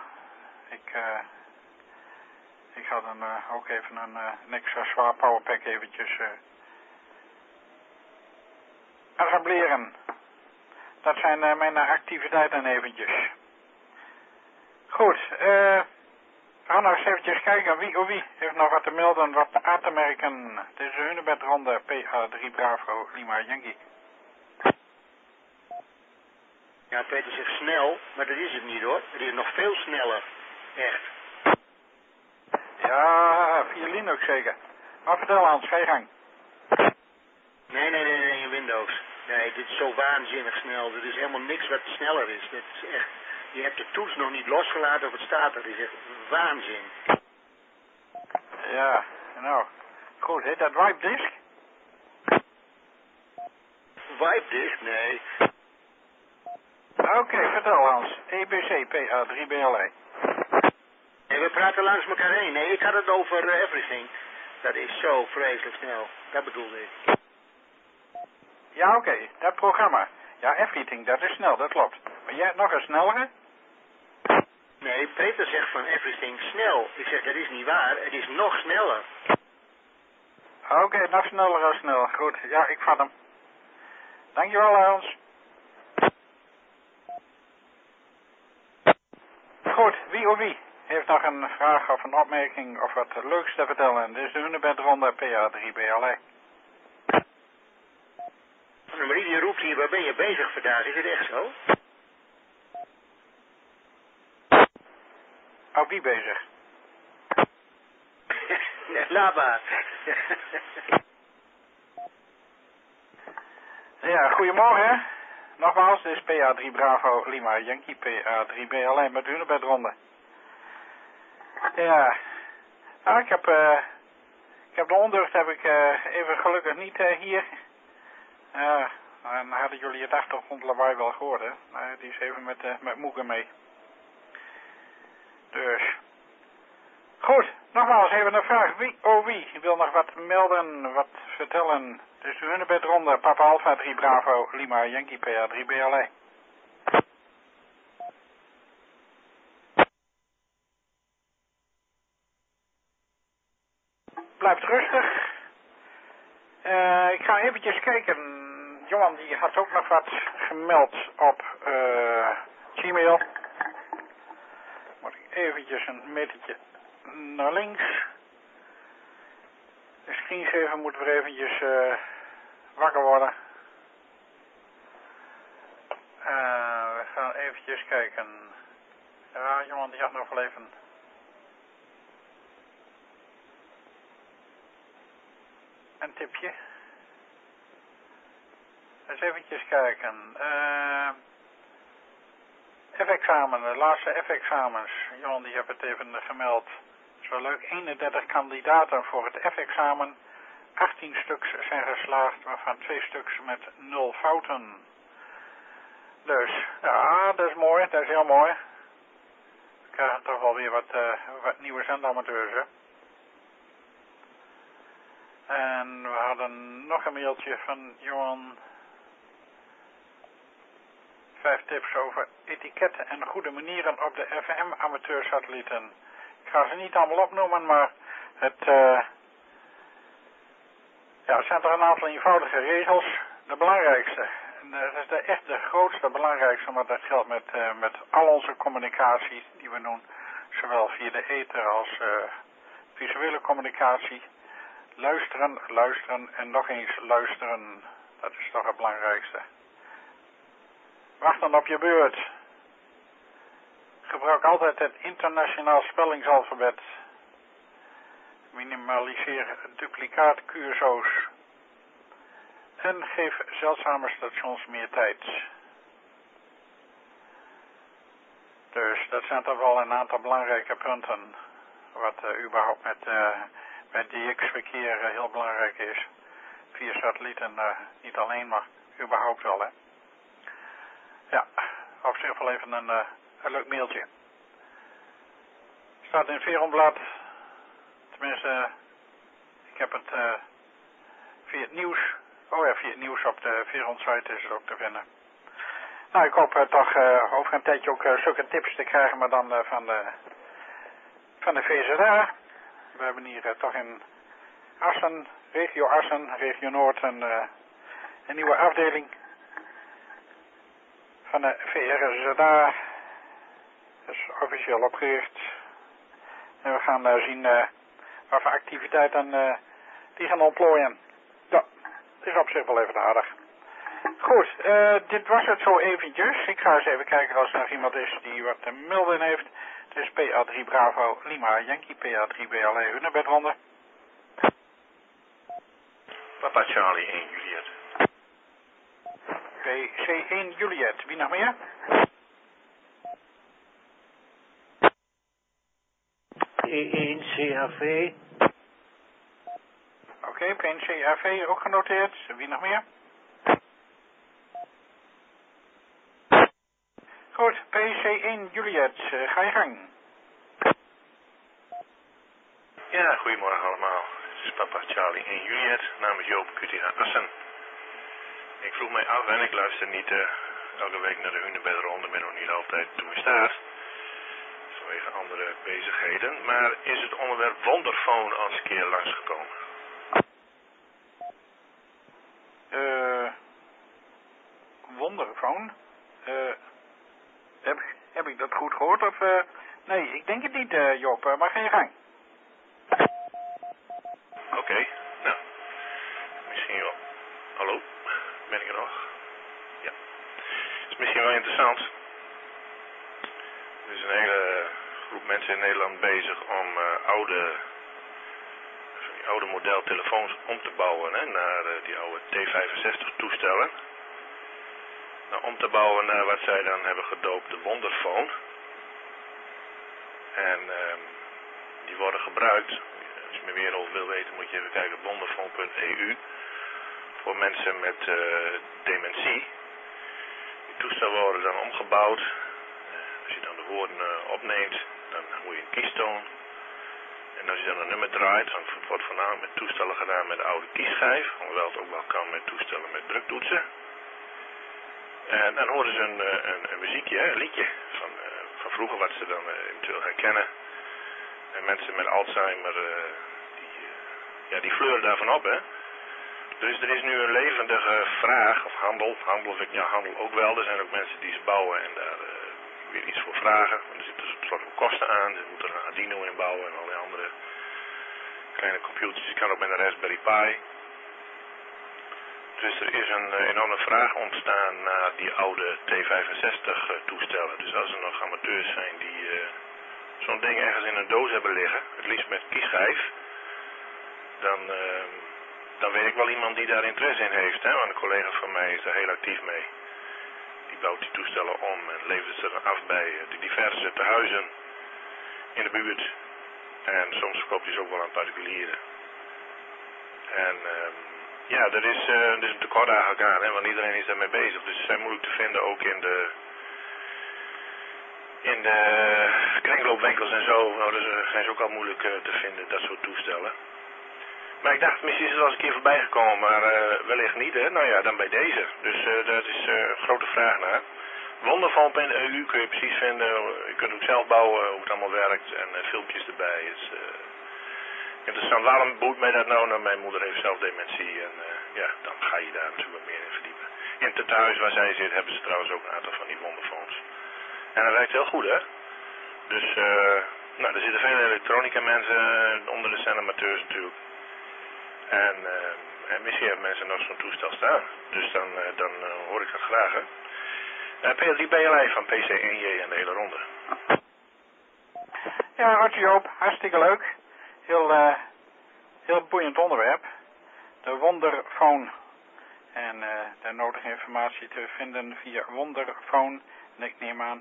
Ik ga dan ook even een extra zwaar powerpack eventjes assembleren. Dat zijn mijn activiteiten eventjes. Goed, we gaan nog eens eventjes kijken wie heeft nog wat te melden, wat aan te merken. Dit is de Hunebed Ronde PA3 Bravo Lima Yankee. Ja, Peter zegt snel, maar dat is het niet hoor. Het is nog veel sneller. Echt. Ja, via Linux zeker. Maar vertel Hans, ga je gang. Nee, in Windows. Nee, dit is zo waanzinnig snel. Er is helemaal niks wat sneller is. Dat is echt... Je hebt de toets nog niet losgelaten of het staat er. Dat is echt waanzin. Ja, nou. Goed, heet dat wipe disk? Wipe disk? Nee. Oké, vertel Hans. EBC PA3 BLI. Nee, we praten langs elkaar heen. Nee, ik had het over everything. Dat is zo vreselijk snel. Dat bedoelde ik. Ja, oké, dat programma. Ja, everything, dat is snel, dat klopt. Maar jij hebt nog een snellere? Nee, Peter zegt van everything snel. Ik zeg, dat is niet waar. Het is nog sneller. Oké, nog sneller dan snel. Goed, ja, ik vat hem. Dankjewel, Hans. Goed, wie heeft nog een vraag of een opmerking of wat leuks te vertellen? Dit is de Hunebed Ronde PA3 BLI. Marie die roept hier, waar ben je bezig vandaag? Is het echt zo? Oh, wie bezig? Nee, laat maar. Ja, goedemorgen. Nogmaals, dit is PA3 Bravo Lima Yankee PA3 BLI met Hunebed Ronde. Ja, nou, ik heb de ondeugd even gelukkig niet hier. Dan hadden jullie het achtergrondlawaai wel gehoord, hè. Die is even met Moeken mee. Dus. Goed, nogmaals even een vraag. Wie wil nog wat melden, wat vertellen? Dus de Hunebed Ronde, Papa Alpha 3 Bravo, Lima Yankee PA3 BLI. Blijft rustig. Ik ga eventjes kijken. Johan die had ook nog wat gemeld op Gmail. Moet ik eventjes een metertje naar links. De screensaver moet weer eventjes wakker worden. We gaan eventjes kijken. Johan die had nog wel even een tipje. Eens eventjes kijken. F-examen, de laatste F-examens. Johan die heeft het even gemeld. Dat is wel leuk. 31 kandidaten voor het F-examen. 18 stuks zijn geslaagd, waarvan 2 stuks met 0 fouten. Dus, ja, dat is mooi. Dat is heel mooi. We krijgen toch wel weer wat nieuwe zendamateurs, hè. En we hadden nog een mailtje van Johan. 5 tips over etiketten en goede manieren op de FM-amateursatellieten. Ik ga ze niet allemaal opnoemen, maar het zijn er een aantal eenvoudige regels. De belangrijkste, en dat is echt de grootste belangrijkste, maar dat geldt met al onze communicatie die we doen, zowel via de ether als visuele communicatie. Luisteren, luisteren en nog eens luisteren. Dat is toch het belangrijkste. Wacht dan op je beurt. Gebruik altijd het internationaal spellingsalfabet. Minimaliseer duplicaat QSO's. En geef zeldzame stations meer tijd. Dus dat zijn toch wel een aantal belangrijke punten. Wat überhaupt met DX-verkeer heel belangrijk is. Via satellieten niet alleen, maar überhaupt wel, hè. Ja, op zich wel even een leuk mailtje. Staat in het Veronblad. Tenminste, ik heb het via het nieuws. Oh ja, via het nieuws op de Veron-site is het ook te vinden. Nou, ik hoop toch over een tijdje ook zulke tips te krijgen, maar dan van de VZA. We hebben hier toch in Assen, regio Noord, een nieuwe afdeling van de VRZA. Dat is officieel opgericht. En we gaan zien wat voor activiteiten die gaan ontplooien. Ja, het is op zich wel even aardig. Goed, dit was het zo eventjes. Ik ga eens even kijken als er nog iemand is die wat te melden heeft. Het is PA3 Bravo Lima Yankee, PA3 BLE Hunebedronde. Papa Charlie 1 Juliet. PC1 Juliet, wie nog meer? E1 CAV. Oké, PNCAV ook genoteerd. Wie nog meer? Goed, PC1 Juliet, ga je gang. Ja, goedemorgen allemaal. Het is Papa Charlie 1 Juliet, namens Joop QTH Assen. Ik vroeg mij af, en ik luister niet elke week naar de Hunebedronde, ben nog niet altijd toe in staat. Vanwege andere bezigheden. Maar is het onderwerp Wonderphone al eens een keer langsgekomen? Wonderphone? Heb ik dat goed gehoord? Of, nee, ik denk het niet, Joop. Maar ga je gang. Oké, nou. Misschien wel. Hallo? Ben ik er nog? Ja. Het is misschien wel interessant. Er is een hele groep mensen in Nederland bezig om oude model telefoons om te bouwen, hè, naar die oude T65 toestellen. Nou, om te bouwen naar wat zij dan hebben gedoopt de Wonderphone. En die worden gebruikt. Als je meer weer over wil weten moet je even kijken op wonderphone.eu. Voor mensen met dementie. Die toestellen worden dan omgebouwd. Als je dan de woorden opneemt, dan hoor je een kiestoon. En als je dan een nummer draait, dan wordt voornamelijk met toestellen gedaan met de oude kiesschijf. Hoewel het ook wel kan met toestellen met druktoetsen. En dan hoorden ze een muziekje, een liedje van vroeger wat ze dan eventueel herkennen. En mensen met Alzheimer, die fleuren daarvan op, hè. Dus er is nu een levendige vraag, of handel vind ik, ja, handel ook wel. Er zijn ook mensen die ze bouwen en daar weer iets voor vragen. Er zitten een soort van kosten aan, ze moeten er een Arduino in bouwen en allerlei andere kleine computers. Je kan ook met een Raspberry Pi. Dus er is een enorme vraag ontstaan naar die oude T65 toestellen. Dus als er nog amateurs zijn die zo'n ding ergens in een doos hebben liggen, het liefst met kieschijf, dan weet ik wel iemand die daar interesse in heeft. Hè? Want een collega van mij is daar heel actief mee. Die bouwt die toestellen om en levert ze dan af bij de diverse tehuizen in de buurt. En soms verkoopt hij ze ook wel aan particulieren. En ja, er is een tekort eigenlijk aan, hè, want iedereen is daarmee bezig. Dus ze zijn moeilijk te vinden ook in de kringloopwinkels en zo. Nou, dus zijn ze ook al moeilijk te vinden, dat soort toestellen. Maar ik dacht, misschien is het wel eens een keer voorbij gekomen, maar wellicht niet, hè. Nou ja, dan bij deze. Dus daar is een grote vraag naar. Wonderphone.eu kun je precies vinden. Je kunt ook zelf bouwen hoe het allemaal werkt en filmpjes erbij. Het is interessant. Waarom boeit mij dat nou? Nou, mijn moeder heeft zelf dementie en ja, dan ga je daar natuurlijk wat meer in verdiepen. In het tehuis waar zij zit hebben ze trouwens ook een aantal van die wonderphones. En dat werkt heel goed, hè. Dus, nou, er zitten veel elektronica mensen onder de amateurs natuurlijk. En misschien hebben mensen nog zo'n toestel staan. Dus dan hoor ik dat graag, hè. PL3 BLI van PC1J en de hele ronde. Ja, Roger Joop, hartstikke leuk. Heel boeiend onderwerp. De Wonderphone. En de nodige informatie te vinden via Wonderphone. En ik neem aan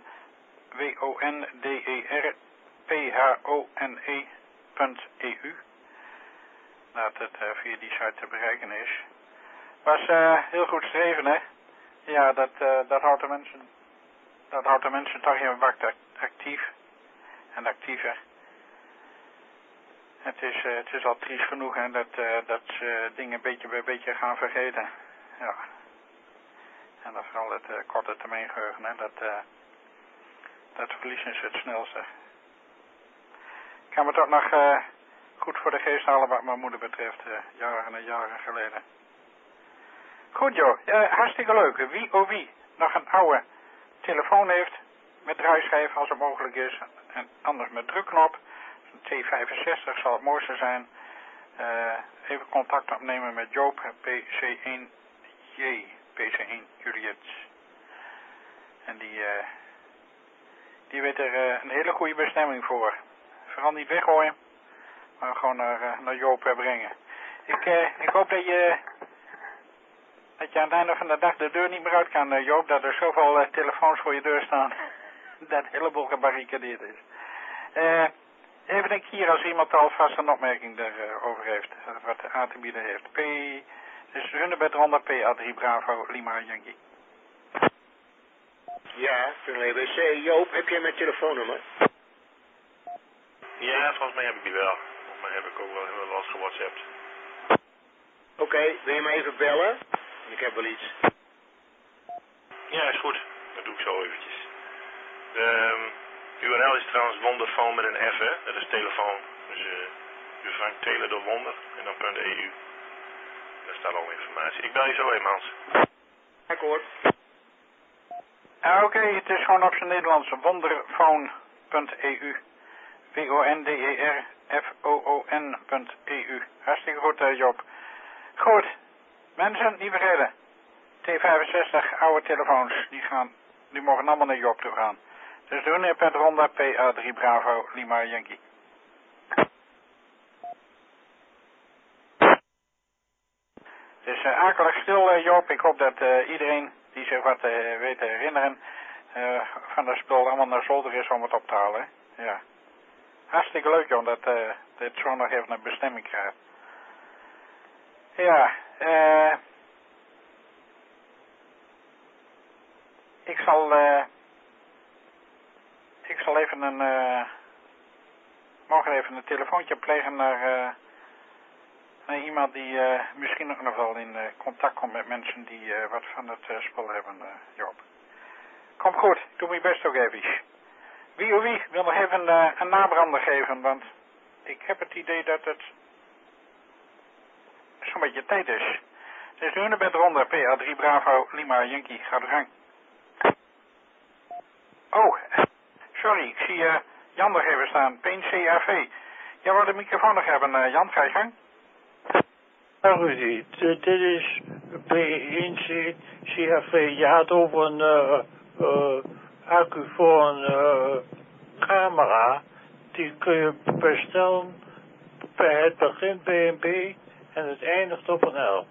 wonderphone.eu. Dat het via die site te bereiken is. Was heel goed geschreven, hè? Ja, dat houdt de mensen toch even wat actief en actiever. Het is al triest genoeg, hè, dat ze dingen beetje bij beetje gaan vergeten. Ja. En dat vooral het korte termijn geheugen, hè, dat verliezen ze het snelste. Ik kan me toch nog goed voor de geest halen wat mijn moeder betreft, jaren en jaren geleden. Goed joh, hartstikke leuk. Wie nog een oude telefoon heeft met draaischijf als het mogelijk is en anders met drukknop, een T65 zal het mooiste zijn. Even contact opnemen met Joop, PC1J, PC1 Juliet. En die weet er een hele goede bestemming voor. Vooral niet weggooien, maar gewoon naar Joop brengen. Ik hoop dat je aan het einde van de dag de deur niet meer uit kan, Joop, dat er zoveel telefoons voor je deur staan. Dat een heleboel gebarricadeerd is. Even denk ik hier als iemand alvast een opmerking daarover heeft, wat aan te bieden heeft. Dus Hunebed Ronda PA3 Bravo Lima Yankee. Ja, van EBC. Joop, heb jij mijn telefoonnummer? Ja, volgens mij heb ik die wel. Volgens mij heb ik ook wel eens gewhatsappt. Oké, wil je me even bellen? Ik heb wel iets. Ja, is goed. Dat doe ik zo eventjes. De URL is trouwens Wonderphone met een F, hè. Dat is telefoon. Dus u vangt tele door wonder en dan .eu. Daar staat al informatie. Ik bel je zo even, Hans. Akkoord. Oké, het is gewoon op zijn Nederlands. Wonderphone.eu. WONDERFOON.eu. Hartstikke goed, Job. Goed. Mensen, niet vergeten. T65 oude telefoons. Die mogen allemaal naar Job toe gaan. Dus doen op het Ronda PA3 Bravo Lima Yankee. Het is akelig stil, Joop. Ik hoop dat iedereen die zich wat weet te herinneren van dat spul allemaal naar zolder is om het op te halen. Ja. Hartstikke leuk, joh, dat dit zo nog even een bestemming krijgt. Ja, ik zal even morgen even een telefoontje plegen naar iemand die misschien ook nog wel in contact komt met mensen die wat van het spul hebben, Joop. Kom goed, ik doe mijn best ook even. Wie wil nog even een nabrander geven, want ik heb het idee dat het zo'n beetje tijd is. Dus nu naar bed Ronda PA3 Bravo Lima Yankee, ga er gang. Oh, sorry, ik zie Jan nog even staan, PNCAV. Jij wil de microfoon nog hebben, Jan, ga je gang. Nou Rudy, dit is P1 CHV. Je had over een accu voor een camera. Die kun je bestellen bij het begint bij een B en het eindigt op een L.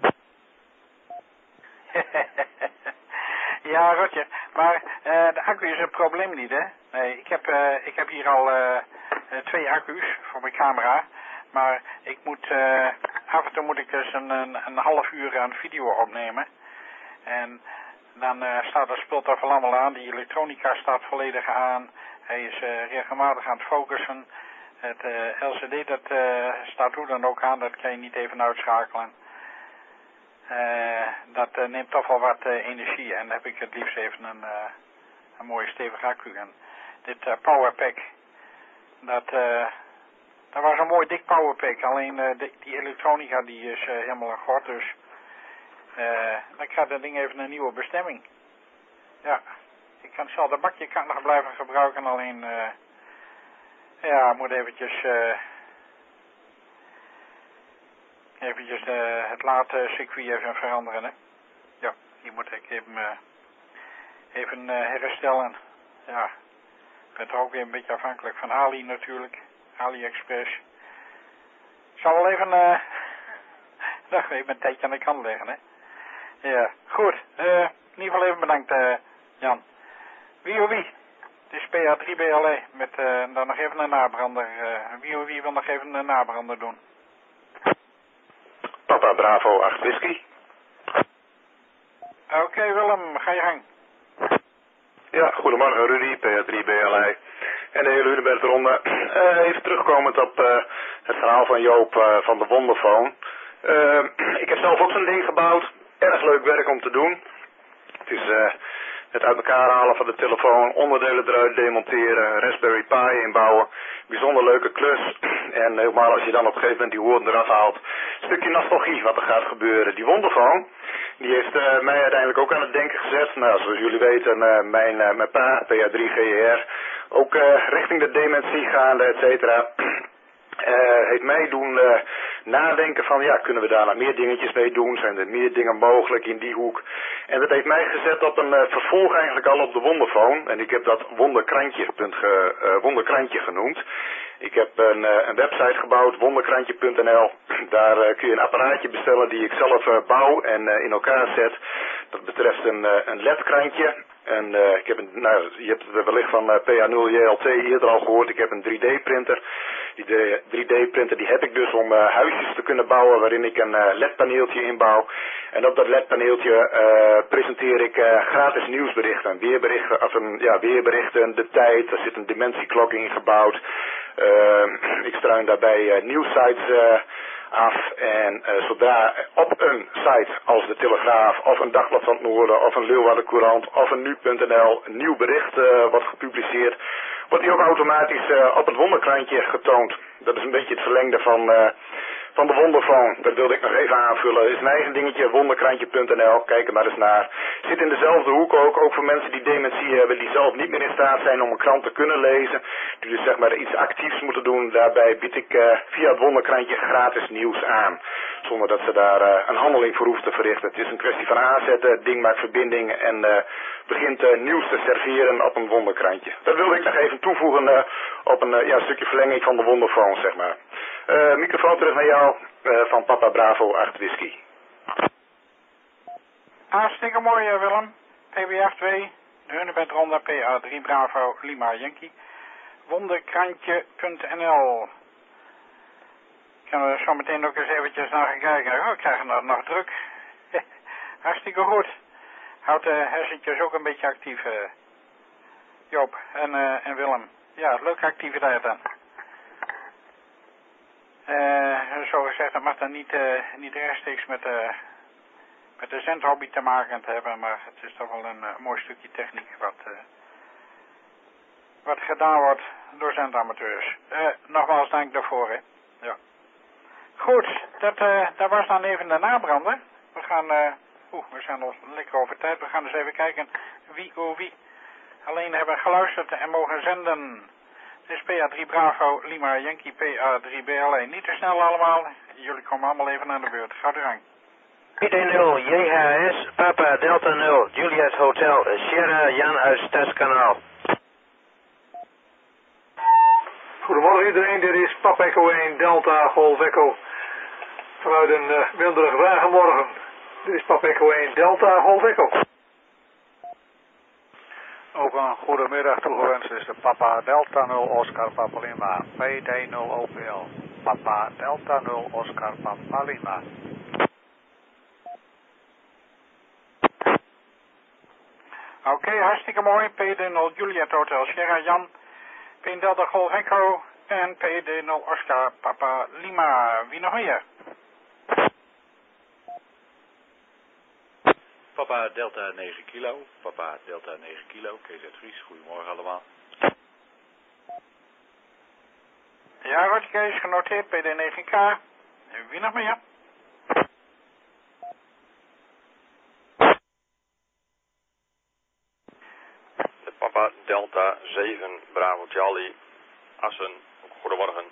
Ja, Roger. Maar de accu is een probleem niet, hè? Nee, ik heb hier al 2 accu's voor mijn camera. Maar ik moet, af en toe moet ik dus een half uur aan video opnemen. En dan staat het spul toch allemaal aan. Die elektronica staat volledig aan. Hij is regelmatig aan het focussen. Het LCD dat staat hoe dan ook aan. Dat kan je niet even uitschakelen. Dat neemt toch wel wat energie. En dan heb ik het liefst even een mooie stevige accu. En dit powerpack. Dat was een mooi dik powerpack. Alleen die elektronica die is helemaal een gort. Dus dan krijgt dat ding even een nieuwe bestemming. Ja. Ik kan hetzelfde bakje kan nog blijven gebruiken. Alleen ja, moet eventjes het laadcircuit even veranderen, hè. Ja, hier moet ik even herstellen. Ja, ik ben toch ook weer een beetje afhankelijk van Ali natuurlijk. AliExpress. Ik zal wel even even een tijdje aan de kant leggen, hè. Ja, goed. In ieder geval even bedankt, Jan. Wie? Het is PA3BLE met dan nog even een nabrander. Wie wil nog even een nabrander doen? Papa Bravo 8 Whisky. Oké, Willem, ga je gang. Ja, goedemorgen Rudy, PA3BLE. En de hele Hunebedronde. Even terugkomend op het verhaal van Joop van de Wonderphone. Ik heb zelf ook zo'n ding gebouwd. Erg leuk werk om te doen. Het is het uit elkaar halen van de telefoon, onderdelen eruit demonteren, Raspberry Pi inbouwen. Bijzonder leuke klus. En helemaal als je dan op een gegeven moment die woorden eraf haalt. Een stukje nostalgie wat er gaat gebeuren. Die Wonderphone, die heeft mij uiteindelijk ook aan het denken gezet. Nou, zoals jullie weten, mijn pa, PA3GR, ook richting de dementie gaande, et cetera. Heeft mij doen nadenken van, ja, kunnen we daar nog meer dingetjes mee doen? Zijn er meer dingen mogelijk in die hoek? En dat heeft mij gezet op een vervolg eigenlijk al op de Wonderphone. En ik heb dat wonderkrantje genoemd. Ik heb een website gebouwd, wonderkrantje.nl. Daar kun je een apparaatje bestellen die ik zelf bouw en in elkaar zet. Dat betreft een LED-krantje. En je hebt het wellicht van PA0JLT eerder al gehoord. Ik heb een 3D-printer. Die 3D-printer die heb ik dus om huisjes te kunnen bouwen waarin ik een LED-paneeltje inbouw. En op dat LED-paneeltje presenteer ik gratis nieuwsberichten. Weerberichten, de tijd, er zit een dementieklok ingebouwd. Ik struin daarbij nieuwssites af en zodra op een site als de Telegraaf of een Dagblad van het Noorden of een Leeuwarden Courant of een nu.nl een nieuw bericht wordt gepubliceerd, wordt die ook automatisch op het wonderkrantje getoond. Dat is een beetje het verlengde van de Wonderphone. Dat wilde ik nog even aanvullen. Het is een eigen dingetje, wonderkrantje.nl. Kijk er maar eens naar. Zit in dezelfde hoek ook voor mensen die dementie hebben, die zelf niet meer in staat zijn om een krant te kunnen lezen. Die dus zeg maar iets actiefs moeten doen. Daarbij bied ik via het wonderkrantje gratis nieuws aan. Zonder dat ze daar een handeling voor hoeven te verrichten. Het is een kwestie van aanzetten, het ding maakt verbinding en begint nieuws te serveren op een wonderkrantje. Dat wilde ik nog even toevoegen op een stukje verlenging van de Wonderphone, zeg maar. Microfoon terug naar jou van Papa Bravo 8 Whisky. Hartstikke mooi, Willem. PB82, de Hunebedronde, PA3 Bravo Lima Yankee. Wonderkrantje.nl. Kunnen we zo meteen ook eens eventjes naar gaan kijken. Oh, we krijgen dat nog druk. Hartstikke goed. Houdt de hersentjes ook een beetje actief, Joop en Willem. Ja, leuke activiteiten. Zo gezegd, dat mag dan niet rechtstreeks met de zendhobby te maken te hebben, maar het is toch wel een mooi stukje techniek wat gedaan wordt door zendamateurs. Nogmaals dank daarvoor, hè. Ja. Goed, dat was dan even de nabrander. We zijn al lekker over tijd. We gaan eens even kijken wie alleen hebben geluisterd en mogen zenden. Het is PA3 Bravo Lima Yankee PA3BLE. Niet te snel allemaal. Jullie komen allemaal even aan de beurt. Ga er gang. PD0 JHS Papa Delta 0 Juliet Hotel Sierra Jan uit Stadskanaal. Goedemorgen iedereen, dit is Papa Echo 1 Delta Golf Echo. Vanuit een winderige wagenmorgen. Dit is Papa Echo 1 Delta Golf Echo. Ook een goedemiddag toegewenst is de Papa Delta 0 Oscar Papa Lima PD0 OPL. Papa Delta 0 Oscar Papa Lima. Oké, hartstikke mooi. PD0 Juliet Hotel Sierra Jan, P Delta Golf Echo en PD0 Oscar Papa Lima. Wie nog meer? Papa Delta 9 kilo, Papa Delta 9 kilo, KZ Fries, goedemorgen allemaal. Ja, Rotje is genoteerd, PD9K. En wie nog meer? De Papa Delta 7 Bravo Charlie, Assen, goedemorgen.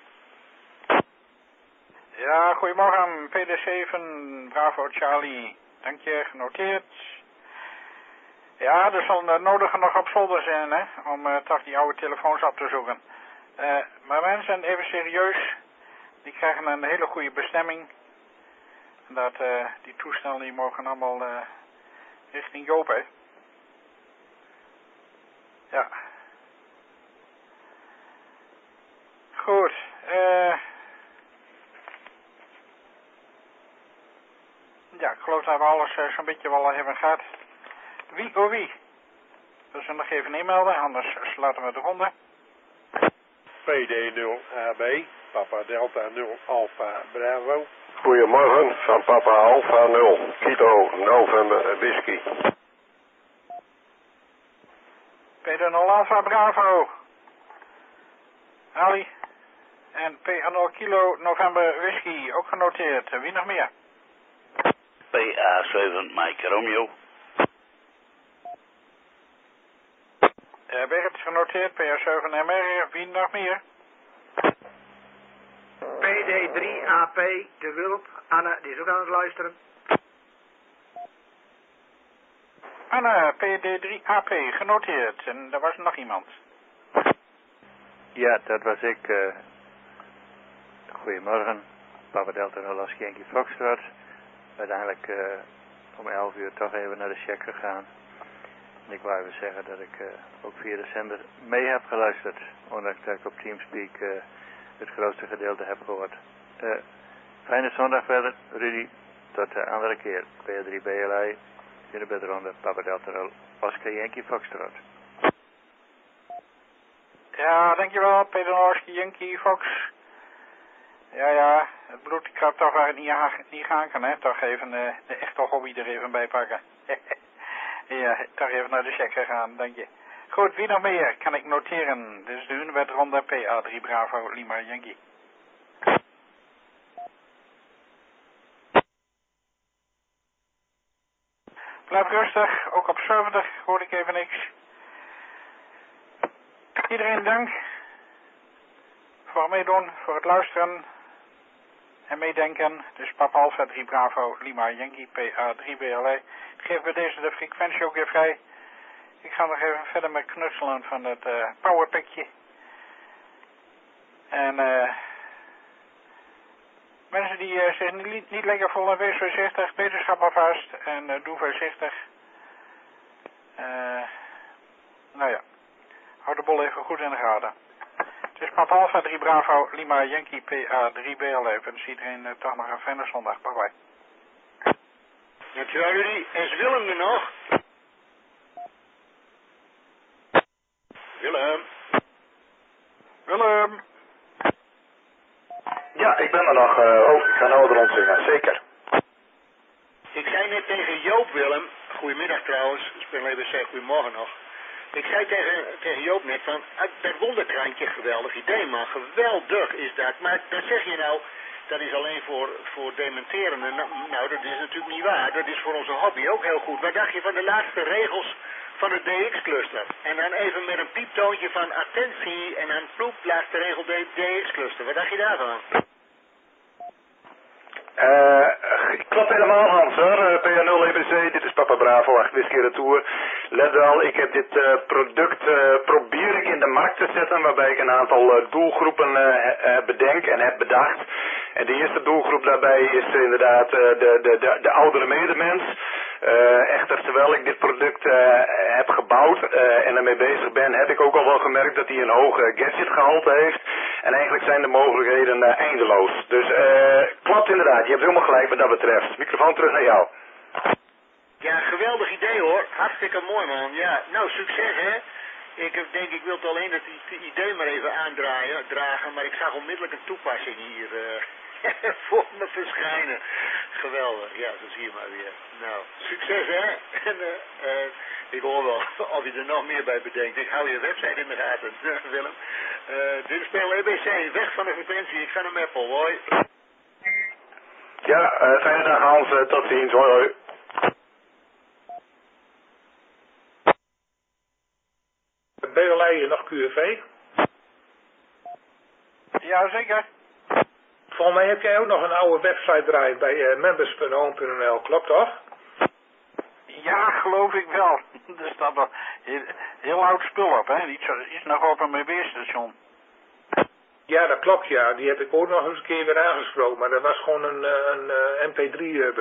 Ja, goedemorgen, PD7 Bravo Charlie. Dank je, genoteerd. Ja, er zal het nodige nog op zolder zijn, hè, om toch die oude telefoons op te zoeken. Maar mensen, even serieus, die krijgen een hele goede bestemming. Dat, die toestellen die mogen allemaal richting Joop, hè. Ja. Goed, ja, ik geloof dat we alles zo'n beetje wel hebben gehad. Wie, oh wie? Dat ze nog even inmelden, anders sluiten we de ronde. PD0 AB, Papa Delta 0 Alpha Bravo. Goedemorgen, van Papa Alpha 0, Kilo November Whisky. PD0 Alpha Bravo. Ali. En PA0 Kilo November Whisky, ook genoteerd. Wie nog meer? PA7 Mike Romeo. Bert is genoteerd, PA7 MR. Wie nog meer? PD3AP De Wulp. Anne, die is ook aan het luisteren. Anne, PD3AP, genoteerd. En er was nog iemand. Ja, dat was ik. Goedemorgen. Papa Delta 0 als Yankee Foxtrot. Uiteindelijk om 11 uur toch even naar de check gegaan. En ik wou even zeggen dat ik ook via de zender mee heb geluisterd. Ondanks dat ik op Teamspeak het grootste gedeelte heb gehoord. Fijne zondag verder, Rudy. Tot de andere keer. PR3 BLI in de bedronde. Papa Delta 0 Oscar Yankee Foxtrot. Ja, dankjewel, Peter Oscar Yankee Fox. Ja, het bloed krabt toch waar het niet gaan kan, hè. Toch even de echte hobby er even bij pakken. Ja, toch even naar de check gegaan, dank je. Goed, wie nog meer? Kan ik noteren. Dit is de Hunebedronde PA3 Bravo Lima Yankee. Blijf rustig, ook op 70 hoor ik even niks. Iedereen dank voor het meedoen, voor het luisteren en meedenken. Dus Papa Alpha 3 Bravo Lima Yankee PA3 BLE. Ik geef bij deze de frequentie ook weer vrij. Ik ga nog even verder met knutselen van het powerpackje. En mensen die zich niet lekker voelen, wees voorzichtig, beterschap alvast en doe voorzichtig. Nou ja, hou de bol even goed in de gaten. Het is Papa Alpha 3 Bravo Lima Yankee PA3 BLE. Ik wens iedereen toch nog een fijne zondag. Bye bye. Dankjewel jullie. Is Willem er nog? Willem. Willem. Ja, ik ben er nog. Ik ga nou rondzingen, zeker. Ik zei net tegen Joop, Willem. Goedemiddag trouwens. Ik ben even zeggen goedemorgen nog. Ik zei tegen Joop net van, dat wonderkraantje, geweldig idee man, geweldig is dat. Maar dat zeg je nou, dat is alleen voor dementerenden. Nou, dat is natuurlijk niet waar. Dat is voor onze hobby ook heel goed. Wat dacht je van de laatste regels van het DX-cluster? En dan even met een pieptoontje van attentie en dan ploep, laatste regel DX-cluster. Wat dacht je daarvan? Klopt helemaal, Hans, hoor. PA0 EBC, dit is Papa Bravo, 8 Whisky Retour. Let wel, ik heb dit product probeer ik in de markt te zetten, waarbij ik een aantal doelgroepen bedenk en heb bedacht. En de eerste doelgroep daarbij is inderdaad de oudere medemens. Echter, terwijl ik dit product heb gebouwd en ermee bezig ben, heb ik ook al wel gemerkt dat hij een hoge gadgetgehalte heeft. En eigenlijk zijn de mogelijkheden eindeloos. Dus klopt inderdaad, je hebt helemaal gelijk wat dat betreft. Microfoon terug naar jou. Ja, geweldig idee hoor. Hartstikke mooi man. Ja, nou succes hè. Ik denk ik wil het alleen het idee maar even dragen, maar ik zag onmiddellijk een toepassing hier voor me verschijnen. Geweldig, ja, zo zie je maar weer. Nou, succes hè. En ik hoor wel of je er nog meer bij bedenkt. Ik hou je website in de gaten, Willem. Dit is PL EBC, weg van de frequentie. Ik ga naar Meppel, hoi. Ja, fijne dag Hans, tot ziens, hoi hoi. Ben je alleen nog QFV? Ja, zeker. Volgens mij heb jij ook nog een oude website draaien bij members.home.nl, klopt toch? Ja, geloof ik wel. Er staat wel heel oud spul op, hè. Iets nog op een MB-station. Ja, dat klopt, ja. Die heb ik ook nog eens een keer weer aangesproken, maar dat was gewoon een MP3